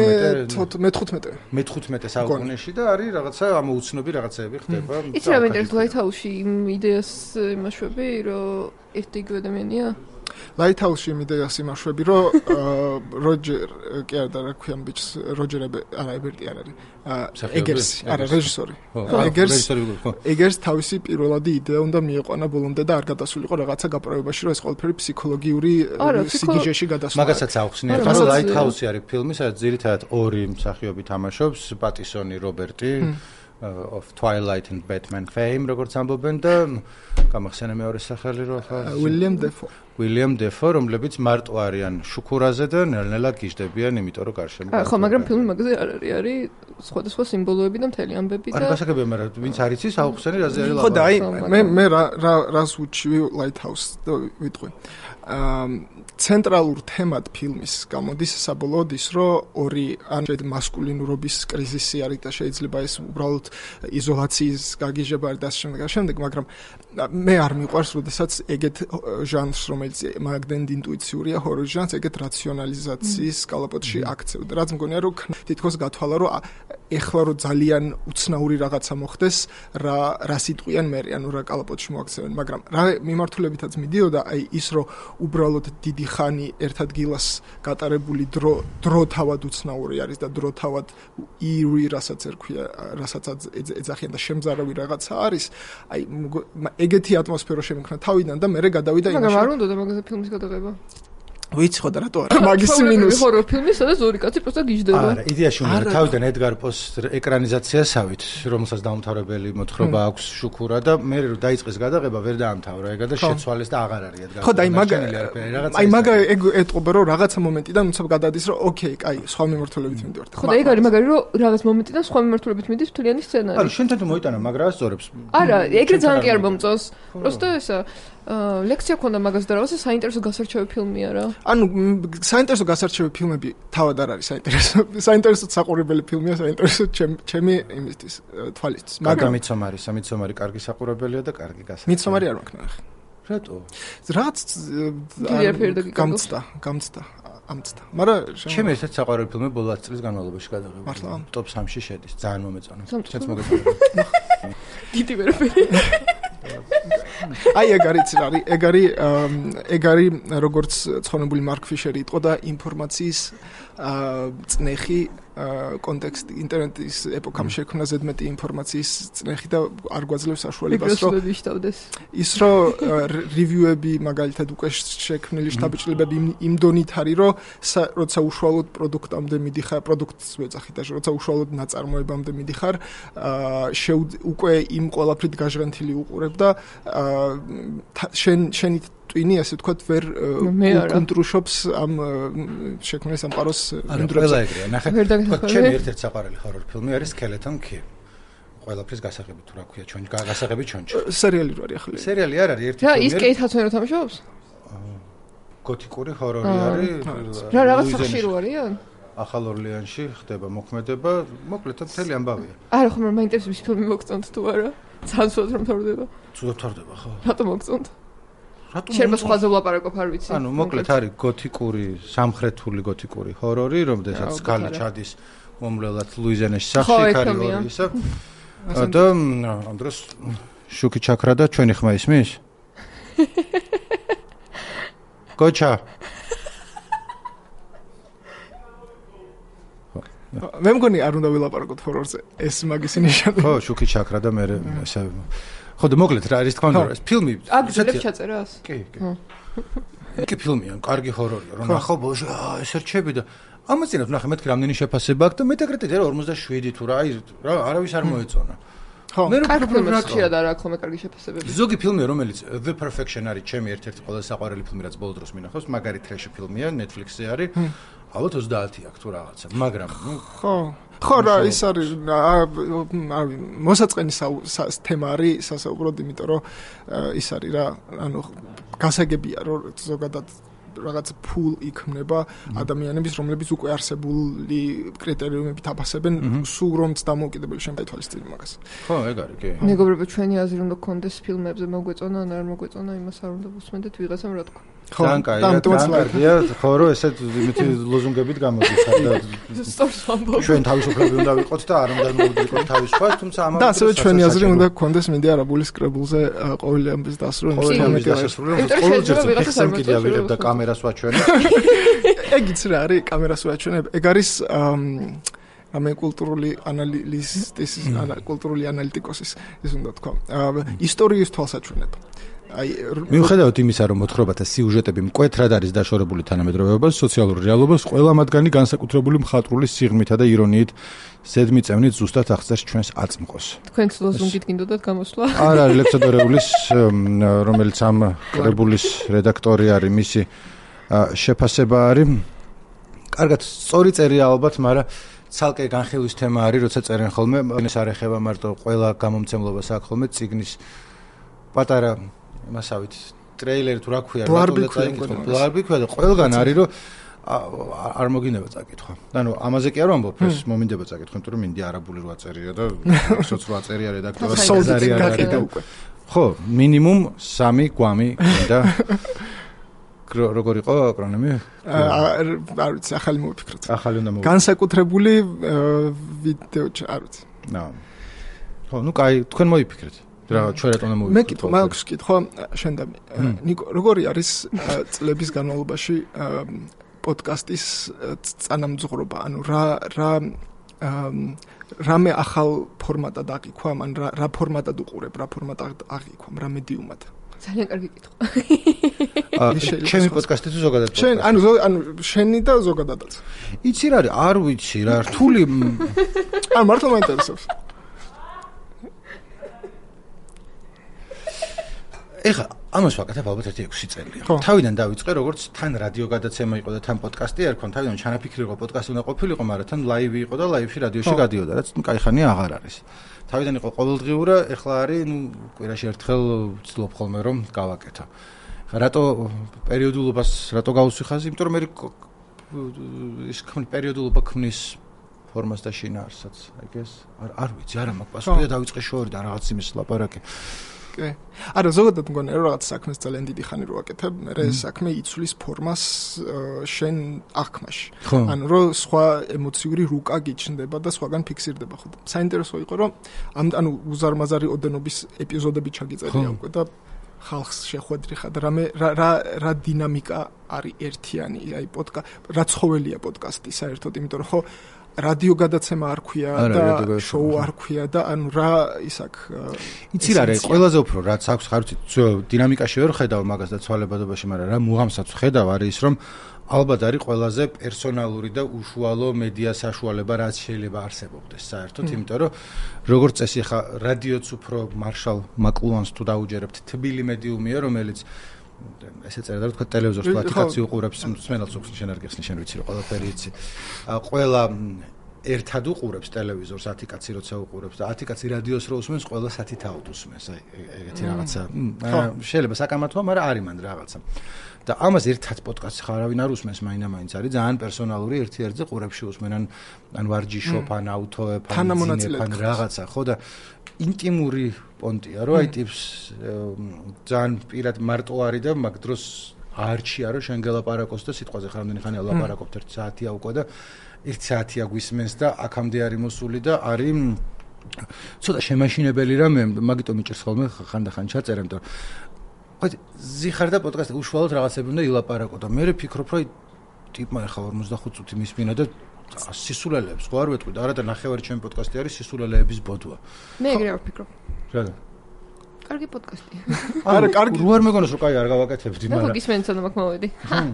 მე-15 საუკუნეში და არის რაღაცა ამოუცნობი რაღაცეები ხდება. იცი რა მეინტერესებს Lighthouse-ში იმ იდეას იმაშვები, რომ ერთი იგივე ადამიანია? Lighthouse-ში იმ იდეას იმაშვები, რომ როჯერ კი არა და რა ქვია ბიჭს როჯერ ებერტი არ არის. ეგერს, არა რეჟისორი. ეგერს თავისი პირველადი იდეა უნდა მიიყვანა ბოლომდე და არ გადასულიყო რაღაცა გაპროებაში, რომ ეს ყველაფერი ფსიქოლოგიური სიგიჟეში გადასულა. მაგასაც აუხსნია, რომ Lighthouse-ი არის ფილმი, სადაც ძირითადად ორი მსახიობი თამაშობს, პატისონი, რობერტი of Twilight and Batman fame, როგორც ამბობენ და გამახსენე მეორე სახელი რო ახლა William Defoe, რომლებიც მარტო არიან შუქურაზე და ნელ-ნელა გიждდებიან, იმიტომ რომ გარშემო. ხო, მაგრამ ფილმი მაგაზე არ არის სხვადასხვა სიმბოლოები და მთელი ამბები და არ გასაგებია, მაგრამ ვინც არ იცის, აუხსენი რაზე არის ლაპარაკი. ხო და აი მე რას უჩვი Lighthouse და ვიტყვი. ცენტრალურ თემად ფილმის გამოდის საბოლოოდ ის, რომ ორი ან მასკულინურობის კრიზისი არის და შეიძლება ეს უბრალოდ იზოლაციის გაგიჟება არის და შემდეგ, მაგრამ მე არ მიყვარს, როდესაც ეგეთ ჟანრს, რომელიც მაგდენდ ინტუიციურია, ჰორორ ჟანრს, ეგეთ რაციონალიზაციის კალაპოტში აქცევდა. რაც მგონია, რომ თითქოს გათვალა, რომ ეხლა რომ ძალიან უცნაური რაღაცა მოხდეს, რა სიტყვიან მე, ანუ რა კალაპოტში მოაქცევენ, მაგრამ რა მიმართულებითაც მიდიოდა, აი ის, რომ უბრალოდ დიდი ხანი ერთ ადგილას გატარებული დრო თავად უცნაური არის და დრო თავად იური, რასაც ერქვია, რასაც ეძახიან და შემზარავი რაღაცა არის, აი ეგეთი ატმოსფერო შემოქმნა თავიდან და მე გადავიდა იმაში. მაგრამ არ უნდა და მაგაზე ფილმის გადაღება. ვიცი ხო და რატო არა მაგის მინუსი ჰორორ ფილმი სადაც ორი კაცი პროსტა გიждდება არა იდეაში უნდა თავიდან ედგარ პოს ეკრანიზაციასავით რომელსაც დაუმთავრებელი მოთხრობა აქვს შუქურა და მე რომ დაიწყეს გადაღება ვერ დაამთავრა ეგა და შეცვალეს და აღარ არის ედგარ ხო და აი მაგა ეგ ეტყობა რომ რაღაცა მომენტიდან უცებ გადადის რომ ოკეი კაი სხვა მიმართულებით მივდივართ ხო და ეგ არის მაგარი რომ რაღაც მომენტიდან სხვა მიმართულებით მიდის მთლიანი სცენარი არა შენთან თუ მოიტანა მაგრა სწორებს არა ეგრე ძალიან კი არ მომწონს პროსტა ესა ლექცია ქონდა მაგას და რაღაცა საინტერესო გასარჩევი ფილმია რა ანუ საინტერესო გასარჩევი ფილმები თავად არ არის საინტერესო საინტერესო საყურებელი ფილმია საინტერესო ჩემი იმისთვის თვალისთვის მაგრამ მიცომარი კარგი საყურებელია და კარგი გასარჩევი მიცომარი არ მაქვს ნახე რატო რაც გამწდა მაგრამ ჩემი ერთ საყვარელი ფილმი ბოლო 10 წლის განმავლობაში გადაღებული მართლა ტოპ 3-ში შედის ძალიან მომეწონა შეც მოგეწონა დიდი ვერაფერი აი ეგ არის როგორც ცხონებული მარკ ფიშერი იტყო და ინფორმაციის წნეხი კონტექსტი ინტერნეტის ეპოქამ შექმნა ზედმეტი ინფორმაციის წნეხი და არ გვაძლევს საშუალებას რომ ის რომ რივიუები მაგალითად უკვე შექმნილი შტაბ-ჭრილები იმ დონით არის რომ როცა უშუალოდ პროდუქტამდე მიდიხარ პროდუქტს ვეძახი და როცა უშუალოდ ნაწარმოებამდე მიდიხარ უკვე იმ ყველაფრით გაჟღენთილი უყურებ და შენი ტვინი ასე ვთქვათ ვერ კონტრუშობს ამ შექმნეს ამ პაროს ინდროებს ყველა ეგრეა ნახე ჩემი ერთ-ერთი საყვარელი ჰორორ ფილმი არის Skeleton Key ყველაფრის გასაღები თუ რა ქვია ჩონჩ გასაღები ჩონჩი სერიალი რო არის ახლა სერიალი არ არის ერთი რა ის კეით ჰათსონი თამაშობს გოთიკური ჰორორი არის რა რაღაც სახში რო არიან ახალ ორლეანში ხდება მოქმედება მოკლედ მთელი ამბავია არა ხომ მაინტერესებს ის ფილმი მოგწონთ თუ არა ძალიან სულად რომ თორდება ცუდად თორდება ხო რატომ მოგწონთ შეიძლება სხვაზე ვლაპარაკობ არ ვიცი ანუ მოკლედ არის გოთიკური სამხრეთული გოთიკური ჰორორი რომელსაც გალი ჩადის მომლელად ლუიზიანეში სახში ქარი ორი ისა და ამ დროს შუქი ჩაქრა და ჩვენი ხმა ისმის გოჩა მე მგონი არ უნდა ვილაპარაკოთ ჰორორზე ეს მაგის ნიშანი ხო შუქი ჩაქრა და მე ესე ხო და მოკლედ რა არის თქვა რომ ეს ფილმი აგზელებს ჩაწერას კი კი ფილმია კარგი ჰორორია რომ ნახო ბოჟე ეს რჩები და ამაზე ნახე მეთქი რამდენი შეფასება აქვს და მე ეგრეთე რა 47 თუ რა აი რა არავის არ მოეწონა ხო მე კარგი ფილმი ხშირად არ აქვს ხოლმე კარგი შეფასებები ზოგი ფილმია რომელიც The Perfection არის ჩემი ერთ-ერთი ყველაზე საყვარელი ფილმი რაც ბოლო დროს მინახავს მაგარი ტრეში ფილმია Netflix-ზე არის ალბათ 30 აქვს თუ რაღაცა მაგრამ ხო რა ის არის მოსაწყენი თემა არის სასაუბროდ იმიტომ რომ ის არის რა ანუ გასაგებია რომ ზოგადად რაღაც ფულ იქმნება ადამიანების რომლებიც უკვე არსებული კრიტერიუმებით აფასებენ სულ რომც დამოუკიდებელი შემთხვევით მაგას ხო ეგ არის კი მეგობრებო ჩვენი აზრი უნდა გქონდეს ფილმებზე მოგვეწონა ან არ მოგვეწონა იმას არ უნდა ვუსმენდეთ ვიღაცამ რა თქვა ძალიან კარგია ხო რომ ესეთ იმითი ლოზუნგებით გამოდის და სწორს ვამბობ ჩვენ თავისუფლები უნდა ვიყოთ და არ უნდა მოვიდრიკოთ თავისუფლად თუმცა ამას და ასევე ჩვენი აზრი უნდა გქონდეს მინდა არაბულის კრებულზე ყოველი ამბის დასრულება ყოველ კიდე ავიღებ და კამერას ვაჩვენებ ეგ იცი რა არის კამერას ვაჩვენებ ეგ არის ამე კულტურული ანალიზის კულტურული ანალიტიკოსის ის უნდა თქვა ისტორიის თვალსაჩინება აი მიუხედავად იმისა რომ მოთხრობათა სიუჟეტები მკვეთრად არის დაშორებული თანამედროვეობას სოციალურ რეალობას ყველა მათგანი განსაკუთრებული მხატვრული სიღრმითა და ირონიით ზედმიწევნით ზუსტად აღწერს ჩვენს აწმყოს თქვენც ლოზუნგით გინდოდათ გამოსვლა არ არის ლექსადორეულის რომელიც ამ კრებულის რედაქტორი არის მისი შეფასება არის კარგად სწორი წერია ალბათ მაგრამ ცალკე განხილვის თემა არის როცა წერენ ხოლმე ეს არ ეხება მარტო ყველა გამომცემლობას აქვს ხოლმე ციგნის პატარა მასავით ტრეილერი თუ რა ქვია ბლარბი ქვია და ყველგან არის რომ არ მოგინდება წაკითხვა. ანუ ამაზე კი არ ვამბობ, ეს მომინდება წაკითხვა, იმიტომ რომ მინდი არაბული რო აწერია და ისოც რო აწერია რედაქტორად სოლდარი არ უკვე. ხო, მინიმუმ 3 გვამი და როგორ იყო აკრონიმი? არ ვიცი, ახალი მოვიფიქროთ. ახალი უნდა მოვიფიქროთ. განსაკუთრებული ვიდეო არ ვიცი. ხო, ნუ კაი, თქვენ მოიფიქრეთ. რა ჩვენ რატომ უნდა მოვიფიქროთ? მე კითხვა, მაქვს კითხვა შენ და მე. ნიკო, როგორი არის წლების განმავლობაში პოდკასტის წანამძღვრობა? ანუ რამე ახალ ფორმატად აღიქვამ, ან რა ფორმატად უყურებ, რა ფორმატად აღიქვამ, რა მედიუმად? ძალიან კარგი კითხვა. ჩემი პოდკასტი თუ ზოგადად შენ ანუ შენი და ზოგადადაც. იცი რა არის? არ ვიცი რა, რთული მართლა მაინტერესებს. ეხა ამას ვაკეთებ ალბათ 1-6 წელია. თავიდან დავიწყე, როგორც თან რადიო გადაცემა იყო და თან პოდკასტი არ ქონდა. თავიდან ჩანაფიქრი იყო პოდკასტი უნდა ყოფილიყო, მაგრამ თან ლაივი იყო და ლაივში რადიოში გადიოდა, რაც კაი ხანია აღარ არის. თავიდან იყო ყოველდღიური, ეხლა არის, კვირაში ერთხელ ვცდილობ ხოლმე რომ გავაკეთო. რატო პერიოდულობას რატო გავუსვიხაზე? იმიტომ რომ მე ის პერიოდულობა ქმნის ფორმას და შინაარსაც, I guess. არ ვიცი, არა მაქვს პასუხი და დავიწყე შორი და რაღაც იმის ლაპარაკი. არა ზოგადად მგონია რომ რაღაც საქმეს ძალიან დიდი ხანი რო აკეთებ, მე ეს საქმე იცვლის ფორმას შენ აღქმაში. ანუ რომ სხვა ემოციური რუკა გიჩნდება და სხვაგან ფიქსირდება ხო. საინტერესო იყო რომ ანუ უზარმაზარი ოდენობის ეპიზოდები ჩაგიწერია უკვე და ხალხს შეხვედრი ხარ და რა დინამიკა არის ერთიანი, აი რა ცხოველია პოდკასტი საერთოდ, იმიტომ რომ ხო რადიო გადაცემა არ ქვია და შოუ არ ქვია და ანუ რა ის აქ იცი რა არის ყველაზე უფრო რაც აქვს ხარ ვიცი დინამიკაში ვერ ხედავ მაგას და ცვალებადობაში, მაგრამ რა მუღამსაც ხედავ არის ის რომ ალბათ არის ყველაზე პერსონალური და უშუალო მედია საშუალება რაც შეიძლება არსებობდეს საერთოდ, იმიტომ რომ როგორც წესი ხა რადიოც უფრო მარშალ მაკლუანს თუ დაუჯერებთ თბილი მედიუმია რომელიც ესე წერდა რომ თქვა ტელევიზორს პლატიფიკაცი უყურებს მსმენელს უხსნის შენ არ გეხსნის შენ ვიცი რომ ყველაფერი იცი ყველა ერთად უყურებს ტელევიზორს 10 კაცი როცა უყურებს და 10 კაცი რადიოს რო უსმენს ყველა 10 თავად უსმენს აი ეგეთი რაღაცა შეიძლება საკამათოა მაგრამ არის მანდ რაღაცა და ამას ერთად პოდკასტს ხარავინ არ უსმენს მაინდა-მაინც არის ძალიან პერსონალური ერთ-ერთზე ყურებში უსმენ ან ვარჯიშობ ან ავთოებ ან რაღაცა ხო და ინტიმური პონტია რომ აი ტიპს ძალიან პირად მარტო არის და მაგ დროს არჩია რომ შენ გელაპარაკოს და სიტყვაზე ხარ რამდენი ხანია ლაპარაკობთ 1 საათია უკვე და 1 საათია გვისმენს და აქამდე არის მოსული და არის ცოტა შემაშინებელი რამე მაგიტომ იჭერს ხოლმე ხანდახან ჩაწერე იმიტომ რომ ზიხარ და პოდკასტი უშუალოდ რაღაცები უნდა ილაპარაკო და მე ვფიქრობ რომ ტიპმა ახლა 45 წუთი მისმინა და სისულელეებს ხო არ ვეტყვი და არა და ნახევარი ჩემი პოდკასტი არის სისულელეების ბოდვა მე ეგრე ვფიქრობ რა კარგი პოდკასტია არა კარგი რო არ მეგონოს რომ კაი არ გავაკეთებდი მაგრამ რა გისმენთ და მაგ მოვედი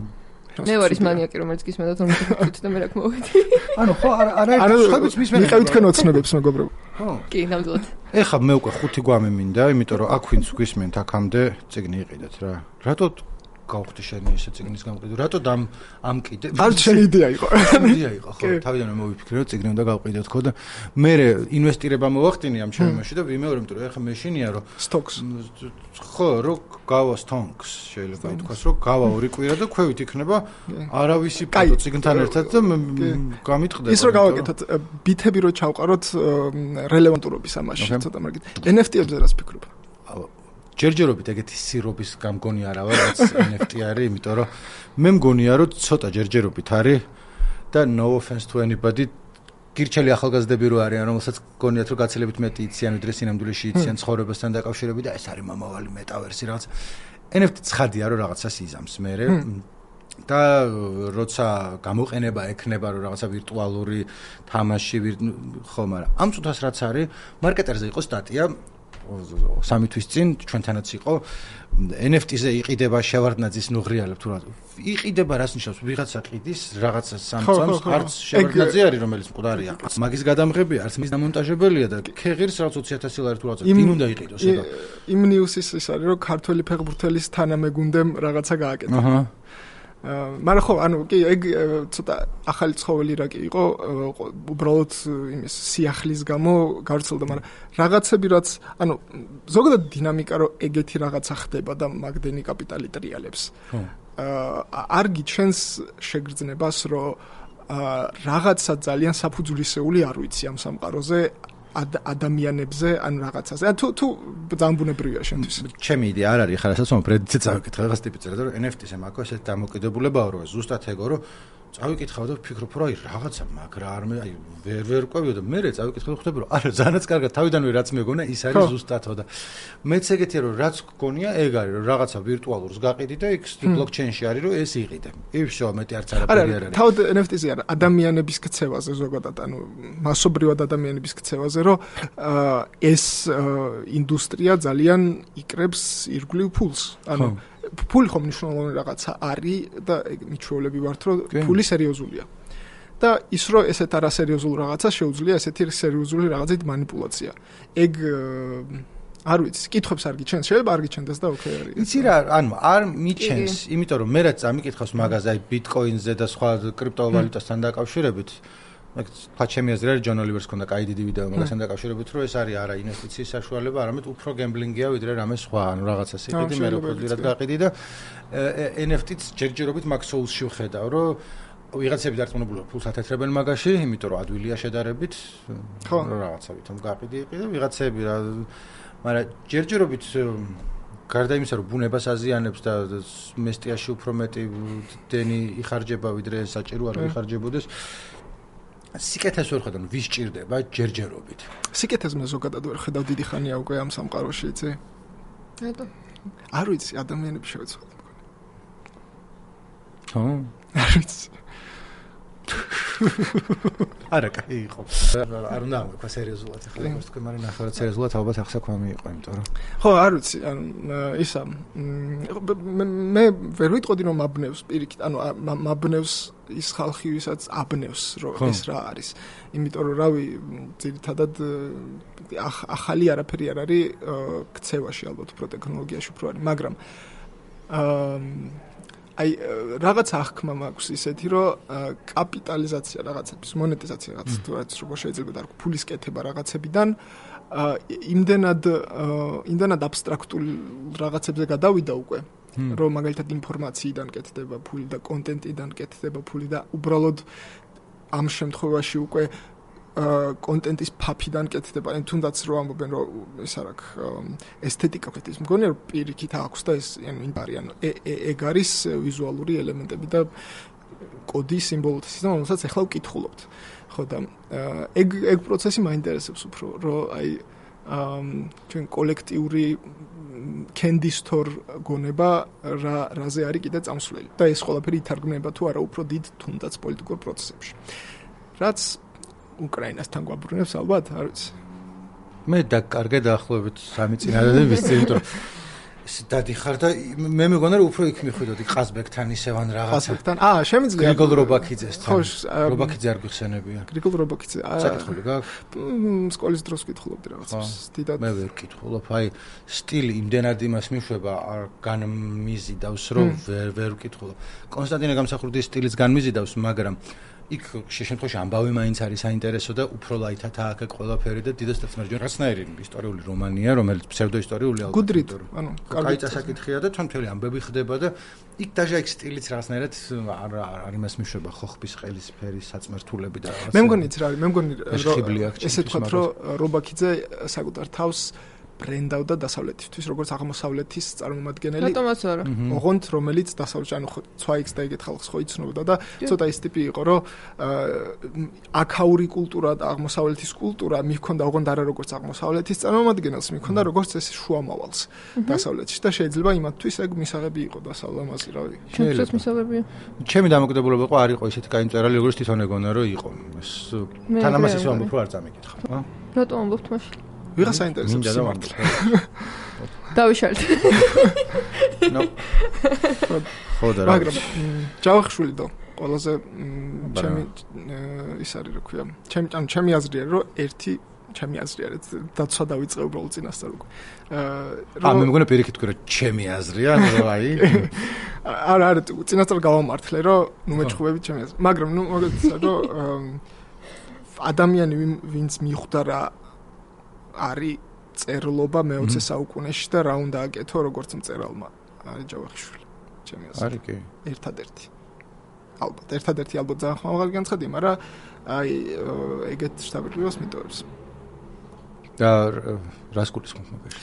მე ვარის მანიაკი რომელიც გისმენდა 45 და მე რა მოვედი ანუ ხო არა სხვაებიც მისმენდა მიყავით თქვენ ოცნებებს მეგობრებო ხო კი ნამდვილად ეხა მე უკვე 5 გვამი მინდა იმიტომ რომ აქ ვინც გვისმენთ აქამდე წიგნი იყიდეთ რა რატო გავხდი შენი ესე წიგნის გამყიდო რატო ამკიდე არ შენი იდეა იყო იდეა იყო ხო თავიდანვე მოვიფიქრე რომ წიგნი უნდა გავყიდოთ ხო და მე ინვესტირება მოვახდინე ამ ჩემში და ვიმეორე იმიტომ რომ ეხა მეშინია რომ სტოქს ხო რომ გავა სტონქს შეიძლება ითქვას რომ გავა 2 კვირა და ქვევით იქნება არავისი პატო წიგნთან ერთად და გამიტყდება ის რომ გავაკეთოთ ბითები რო ჩავყაროთ რელევანტურობის ამაში ცოტა მაგით NFT-ებზე რას ფიქრობ ჯერჯერობით ეგეთი სირობის გამგონი არა ვარ რაც NFT არის იმიტომ რომ მე მგონია რომ ცოტა ჯერჯერობით არის და no offense to anybody გირჩელი ახალგაზრდები რო არიან რომელსაც გონიათ რომ გაცილებით მეტი იციან ვიდრე სინამდვილეში იციან ცხოვრებასთან დაკავშირებით და ეს არის მომავალი მეტავერსი რაღაც NFT ცხადია რომ რაღაცას იზამს მე და როცა გამოყენება ექნება რომ რაღაცა ვირტუალური თამაში ხო მაგრამ ამ წუთას რაც არის მარკეტერზე იყო სტატია 3 თვის წინ ჩვენთანაც იყო NFT-ზე იყიდება შევარდნაძის ნუღრიალებ თუ რა იყიდება რას ნიშნავს ვიღაცა ყიდის რაღაცა სამწამს არც შევარდნაძე არის რომელიც მკვდარია მაგის გადამღები არც მის დამონტაჟებელია და ქეღირს რაც 20000 ლარი თუ რაღაცა დინ უნდა იყიდოს ეგა იმ ნიუსის ის არის რომ ქართველი ფეხბურთელის თანამეგუნდემ რაღაცა გააკეთა მაგრამ ხო ანუ კი ეგ ცოტა ახალი ცხოველი რა კი იყო უბრალოდ იმის სიახლის გამო გავრცელდა მაგრამ რაღაცები რაც ანუ ზოგადად დინამიკა რომ ეგეთი რაღაცა ხდება და მაგდენი კაპიტალი ტრიალებს არ გიჩენს შეგრძნებას რომ რაღაცა ძალიან საფუძვლისეული არ ვიცი ამ სამყაროზე ადამიანებზე ან რაღაცაზე. თუ ძალიან ბუნებრივია შენთვის. ჩემი იდეა არ არის ხარ ასაც მომფრედზე წავიკითხე რაღაც ტიპი წერა რომ NFT-ზე მაქვს ესეთ დამოკიდებულებაა რომ ზუსტად ეგო რომ წავიკითხავ და ვფიქრობ რომ აი რაღაცა მაგრა არ მე აი ვერ ყვევიო და მე წავიკითხე ხვდები რომ არა ზანაც კარგად თავიდანვე რაც მეგონა ის არის ზუსტადო და მეც ეგეთია რომ რაც გქონია ეგ არის რომ რაღაცა ვირტუალურს გაყიდი და იქ ბლოკჩეინში არის რომ ეს იყიდე. იფშო მეტი არც არაფერი არ არის. თავად NFT-ზე არა ადამიანების ქცევაზე ზოგადად ანუ მასობრივად ადამიანების ქცევაზე რომ ეს ინდუსტრია ძალიან იკრებს ირგვლივ ფულს. ანუ ფული ხომ მნიშვნელოვანი რაღაცა არის და მიჩვეულები ვართ რომ ფული სერიოზულია. და ის რომ ესეთ არასერიოზულ რაღაცას შეუძლია ესეთი სერიოზული რაღაცით манипуляცია. ეგ არ ვიცი, კითხებს არ გიჩენს, შეიძლება არ გიჩენდეს და ოკეი არის. იცი რა, ანუ არ მიჩენს, იმიტომ რომ მე რაც ამიკითხავს მაგაზე აი ბიტკოინზე და სხვა კრიპტოვალუტასთან დაკავშირებით, მე თქვა ჩემი აზრი არის ჯონ ოლივერს ქონდა კაი დიდი ვიდეო მაგასთან დაკავშირებით, რომ ეს არის არა ინვესტიციის საშუალება, არამედ უფრო გემბლინგია ვიდრე რამე სხვა, ანუ რაღაცა სიყიდი, მე რო ფუძლად გაყიდი და NFT-ც ჯერჯერობით მაგ soul-ში ვხედავ, რომ ვიღაცები დარწმუნებული ფულს ათეთრებენ მაგაში, იმიტომ რომ ადვილია შედარებით, რაღაცა ვითომ გაყიდი და ვიღაცები რა, მაგრამ ჯერჯერობით გარდა იმისა, რომ ბუნებას აზიანებს და მესტიაში უფრო მეტი დენი იხარჯება, ვიდრე საჭირო არ იხარჯებოდეს. სიკეთეს ვერ ხედავ, ვის ჭირდება ჯერჯერობით. სიკეთეს მე ზოგადად ვერ ხედავ დიდი ხანია უკვე ამ სამყაროში, იცი? რატო? არ ვიცი, ადამიანები შევეცვალე მგონი. ხო? არ ვიცი. არა, კაი იყო. არ უნდა ამბო სერიოზულად ახლა როგორც თქვი, მაგრამ ნახევრად სერიოზულად ალბათ ახსა ქვამი იყო, იმიტომ რომ ხო, არ ვიცი, ანუ ისა მე ვერ ვიტყოდი რომ აბნევს პირიქით, ანუ აბნევს ის ხალხი, ვისაც აბნევს რომ ეს რა არის. იმიტომ რომ რავი, ძირითადად ახალი არაფერი არ არის ქცევაში ალბათ უფრო ტექნოლოგიაში უფრო არის, მაგრამ აი რაღაც აღქმა მაქვს ისეთი რომ კაპიტალიზაცია რაღაცების მონეტიზაცია რაღაც როგორ შეიძლება და ფულის კეთება რაღაცებიდან იმდენად აბსტრაქტულ რაღაცებზე გადავიდა უკვე რომ მაგალითად ინფორმაციიდან კეთდება ფული და კონტენტიდან კეთდება ფული და უბრალოდ ამ შემთხვევაში უკვე კონტენტის ფაფიდან კეთდება, ან თუნდაც რო ამბობენ რომ ეს არ აქვს ესთეტიკა ქეთის მგონია რომ პირიქით აქვს და ეს ანუ იმპარი ანუ ეგ არის ვიზუალური ელემენტები და კოდი სიმბოლოთი და რომელსაც ახლა ვკითხულობთ. ხო და ეგ პროცესი მაინტერესებს უფრო რომ აი ჩვენ კოლექტიური candy store გონება რაზე არის კიდე წამსვლელი და ეს ყველაფერი ითარგმნება თუ არა უფრო დიდ თუნდაც პოლიტიკურ პროცესებში. რაც უკრაინასთან გვაბრუნებს ალბათ, არ ვიცი. მე დაკარგე დაახლოებით 3 წინადადების წინ, იმიტომ რომ დადიხარ და მე მეგონა რომ უფრო იქ მიხვიდოდი ყაზბეგთან ისევ ან რაღაცა. ყაზბეგთან? შემიძლია. გრიგოლ რობაქიძესთან. ხო, რობაქიძე არ გიხსენებია. გრიგოლ რობაქიძე. საკითხული გაქვს? სკოლის დროს ვკითხულობდი რაღაცას. დიდად. მე ვერ ვკითხულობ, აი სტილი იმდენად იმას მიშვება, არ განმიზიდავს, რომ ვერ ვკითხულობ. კონსტანტინე გამსახურდის სტილიც განმიზიდავს, მაგრამ იქ შემთხვევაში ამბავი მაინც არის საინტერესო და უფრო ლაითად ააკე ყველაფერი და დიდად სტაციონარული რაღაცნაირი ისტორიული რომანია, რომელიც ფსევდოისტორიული ალბათ. გუდრით, ანუ კარგი წასაკითხია და თან მთელი ამბები ხდება და იქ დაჟა იქ სტილიც რაღაცნაირად არ იმას მიშვება ხოხბის ყელის ფერის საწმართულები და რაღაცა. მე მგონი რომ ესე თქვა რომ რობაქიძე საკუთარ თავს ბრენდავდა დასავლეთისთვის, როგორც აღმოსავლეთის წარმომადგენელი. რატომაც არა? ოღონდ რომელიც დასავლეთში, ანუ ცვაიქს და ეგეთ ხალხს ხო იცნობდა და ცოტა ის ტიპი იყო, რომ აქაური კულტურა და აღმოსავლეთის კულტურა მიჰქონდა ოღონდ არა როგორც აღმოსავლეთის წარმომადგენელს, მიჰქონდა როგორც ეს შუამავალს დასავლეთში და შეიძლება იმათთვის ეგ მისაღები იყო დასავლამაზი, რავი. შეიძლება მისაღებია. ჩემი დამოკიდებულება იყო არ იყო ისეთი კაი მწერალი, როგორც თვითონ ეგონა რომ იყო. ეს თანამას ისე ამბობ, რომ არ წამიკითხა. რატომ ამბობთ მაშინ? ვიღა საინტერესებს სიმართლე. დავიშალეთ. ნო. ხოდა რა. მაგრამ ჯავახიშვილი და ყველაზე ჩემი ის არის რა ქვია. ჩემი აზრი არის რომ ერთი ჩემი აზრი არის დაცვა დავიწყე უბრალოდ წინასწარ უკვე. მე მგონა პირიქით თქვი რომ ჩემი აზრია, ნუ აი. არა, წინასწარ გავამართლე რომ ნუ მეჩხუბებით ჩემი აზრი. მაგრამ ნუ მოგეცი რომ ადამიანი ვინც მიხვდა რა არის წერლობა მე-20 საუკუნეში და რა უნდა აკეთო როგორც მწერალმა არის ჯავახიშვილი ჩემი აზრით. არის კი. ერთადერთი. ალბათ ძალიან ხმამაღალი განცხადია, მაგრამ აი ეგეთ შთაბეჭდილებას მიტოვებს. და რას გულისხმობ მაგაში?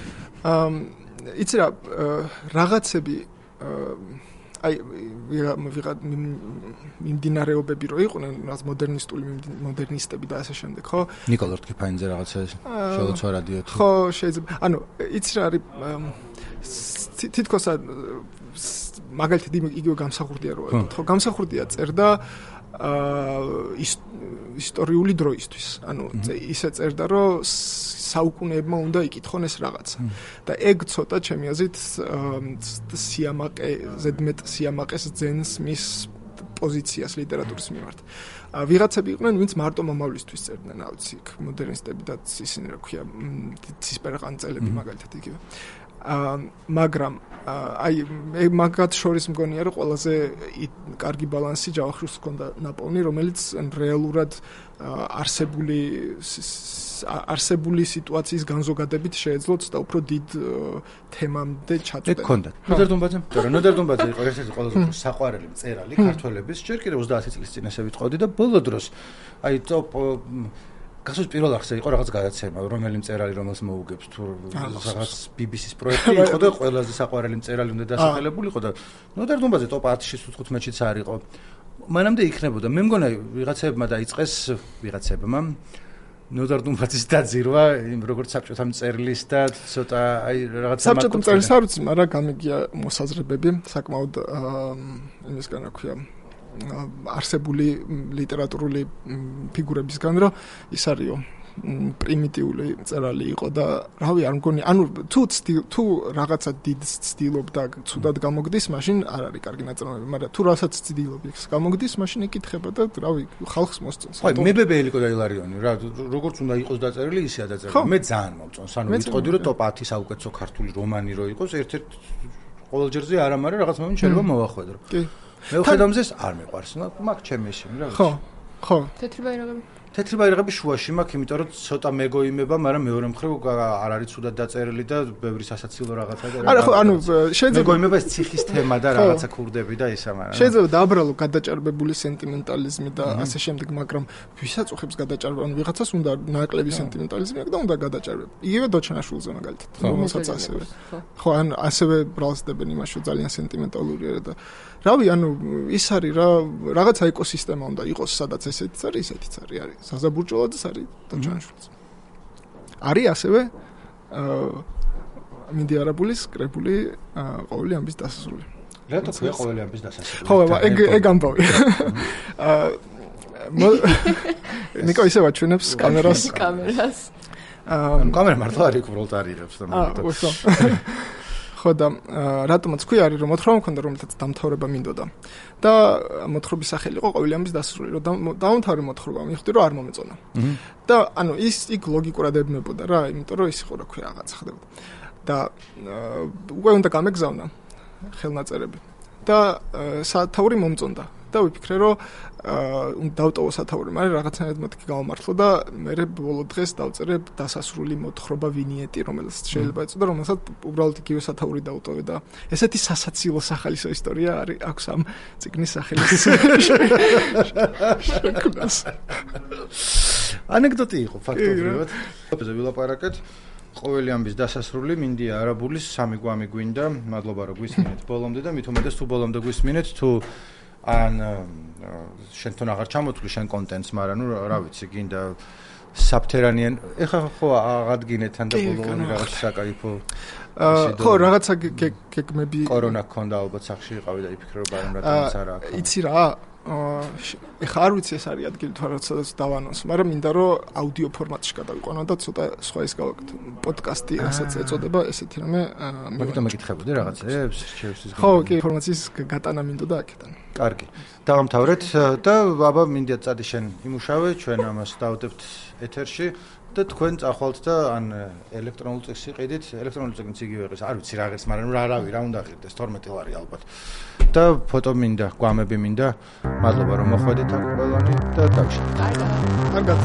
იცი რა, რაღაცები აი ვიღა მიმდინარეობები რო იყვნენ, რაც მოდერნისტები და ასე შემდეგ, ხო? ნიკოლოზ რტკიფანიძე რაღაცა შელოცვა რადიოთი. ხო, შეიძლება. ანუ იცი რა არის თითქოს მაგალითად იგივე გამსახურდია რო ვთქო, გამსახურდია წერდა ისტორიული დროისთვის. ანუ ისე წერდა, რომ საუკუნეებმა უნდა იკითხონ ეს რაღაცა. და ეგ ცოტა ჩემი აზრით სიამაყე, ზედმეტ სიამაყეს ძენს მის პოზიციას ლიტერატურის მიმართ. ვიღაცები იყვნენ, ვინც მარტო მომავლისთვის წერდნენ, რა ვიცი, მოდერნისტები და ისინი რა ქვია, ცისფერყანწელები მაგალითად იგივე. მაგრამ აი მაგათ შორის მგონია რომ ყველაზე კარგი ბალანსი ჯავახიშვილს ჰქონდა ნაპოვნი, რომელიც რეალურად არსებული სიტუაციის განზოგადებით შეეძლოთ და უფრო დიდ თემამდე ჩაწვდეთ. ეგ ჰქონდა. ნოდარ-დუმბაძე იყო ერთ-ერთი ყველაზე უფრო საყვარელი მწერალი ქართველების, ჯერ კიდევ 30 წლის წინ ესე ვიტყოდი და ბოლო დროს აი ტოპ გასულ პირველ ახსე იყო რაღაც გადაცემა, რომელი მწერალი რომელს მოუგებს თუ რაღაც BBC-ს პროექტი იყო და ყველაზე საყვარელი მწერალი უნდა დასახელებულიყო და ნოდარ-დუმბაძე ტოპ 10-ში 15-შიც არ იყო. მანამდე იქნებოდა. მე მგონა ვიღაცებმა დაიწყეს ვიღაცებმა ნოდარ-დუმბაძის დაძირვა, როგორც საბჭოთა მწერლის და ცოტა აი რაღაც საბჭოთა მწერლის არ ვიცი, მაგრამ გამიგია მოსაზრებები საკმაოდ იმისგან რა ქვია არსებული ლიტერატურული ფიგურებისგან, რომ ის არისო პრიმიტიული მწერალი იყო და რავი არ მგონი, ანუ თუ რაღაცა დიდ ცდილობდა ცუდად გამოგდის, მაშინ არ არის კარგი ნაწარმოები, მაგრამ თუ რასაც ცდილობს გამოგდის, მაშინ იკითხება და რავი ხალხს მოსწონს. აი მე ბებელიკო და ილარიონი რა, როგორც უნდა იყოს დაწერილი, ისეა დაწერილი. მე ძალიან მომწონს. ანუ ვიტყოდი რომ ტოპ 10 საუკეთესო ქართული რომანი რო იყოს, ერთ-ერთ ყოველ ჯერზე არ ამარე რაღაც მომენტ შეიძლება მოვახვედრო. კი. მე ვხედავ არ მეყვარს, მაგ ჩემი ისინი რა. ხო. თეთრი ბაირაღები შუაში მაქვს, იმიტომ რომ ცოტა მეგოიმება, მაგრამ მეორე მხრივ არ არის ცუდად დაწერილი და ბევრი სასაცილო რაღაცა და არა, ხო, ანუ შეიძლება მეგოიმება ეს ციხის თემა და რაღაცა ქურდები და ისა, მაგრამ შეიძლება დააბრალო გადაჭარბებული სენტიმენტალიზმი და ასე შემდეგ, მაგრამ ვისაც უხებს გადაჭარბება, ანუ ვიღაცას უნდა ნაკლები სენტიმენტალიზმი აქვს და უნდა გადაჭარბება. იგივე დოჩანაშვილზე მაგალითად, რომელსაც ასევე. ხო, ან ასევე ბრალსდებენ იმაში, ძალიან სენტიმენტალურია და რავი, ანუ ის არის რა, რაღაცა ეკოსისტემა უნდა იყოს, სადაც ესეთიც არის, ისეთიც არის. საზაბურჭოლაძეს არის დოჩანაშვილს. არის ასევე მინდი არაბულის კრებული ყოველი ამბის დასასრული. რატო ქვია ყოველი ამბის დასასრული? ხო, ეგ ამბავი. ნიკო ისე ვაჩვენებს კამერას. კამერა მართლა არ იქ ვროლტარირებს და მაგალითად. ხო და რატომაც ქვია არის რომ მოთხრობა მქონდა რომელთაც დამთავრება მინდოდა და მოთხრობის სახელი იყო ყოველი ამბის დასასრული რომ დაამთავრე მოთხრობა მივხვდი რომ არ მომეწონა და ანუ ის იქ ლოგიკურად ებმებოდა რა იმიტომ რომ ის იყო რა ქვია რაღაც ხდებოდა და უკვე უნდა გამეგზავნა ხელნაწერები და სათაური მომწონდა და ვიფიქრე რომ დავტოვო სათაური, მაგრამ რაღაცნაირად მეთქი გამომართლა და მე ბოლო დღეს დავწერე დასასრული მოთხრობა ვინიეტი, რომელიც შეიძლება ეწოდა, რომელსაც უბრალოდ იგივე სათაური დავტოვე და ესეთი სასაცილო სახალისო ისტორია არის აქვს ამ წიგნის სახელის შექმნას. ანეკდოტი იყო ფაქტობრივად. ვილაპარაკეთ ყოველი ამბის დასასრული მინდია არაბულის 3 გვამი გვინდა. მადლობა რომ გვისმინეთ ბოლომდე და მით უმეტეს თუ ბოლომდე გვისმინეთ თუ ან შენთან აღარ ჩამოთვლი შენ კონტენტს, მაგრამ ნუ რა ვიცი, გინდა საფთერანიან, ეხლა ხო აღადგინეთ ან და ბოლომდე რაღაც საკაიფო ხო, რაღაცა გეგმები კორონა ქონდა ალბათ სახში იყავი და იფიქრე რომ ბარემ რატომაც არა აქვს. იცი რა ეხლა არ ვიცი ეს არის ადგილი თუ არა სადაც დავანონს, მაგრამ მინდა რომ აუდიო ფორმატში გადავიყვანო და ცოტა სხვა ის გავაკეთო. პოდკასტი რასაც ეწოდება, ესეთი რამე მაგიტომ მეკითხებოდი რაღაცებს, შევსის. ხო, კი, ინფორმაციის გატანა მინდოდა აქედან. კარგი. დავამთავრეთ და აბა მინდია წადი შენ იმუშავე, ჩვენ ამას დავდებთ ეთერში და თქვენ წახვალთ და ან ელექტრონულ წიგნს იყიდით, ელექტრონული წიგნიც იგივე იყოს, არ ვიცი რაღაც, მაგრამ რა უნდა ღირდეს 12 ლარი ალბათ. და ფოტო მინდა, გვამები მინდა. მადლობა რომ მოხვედით აქ ყველანი და დაგშეთ. კარგად.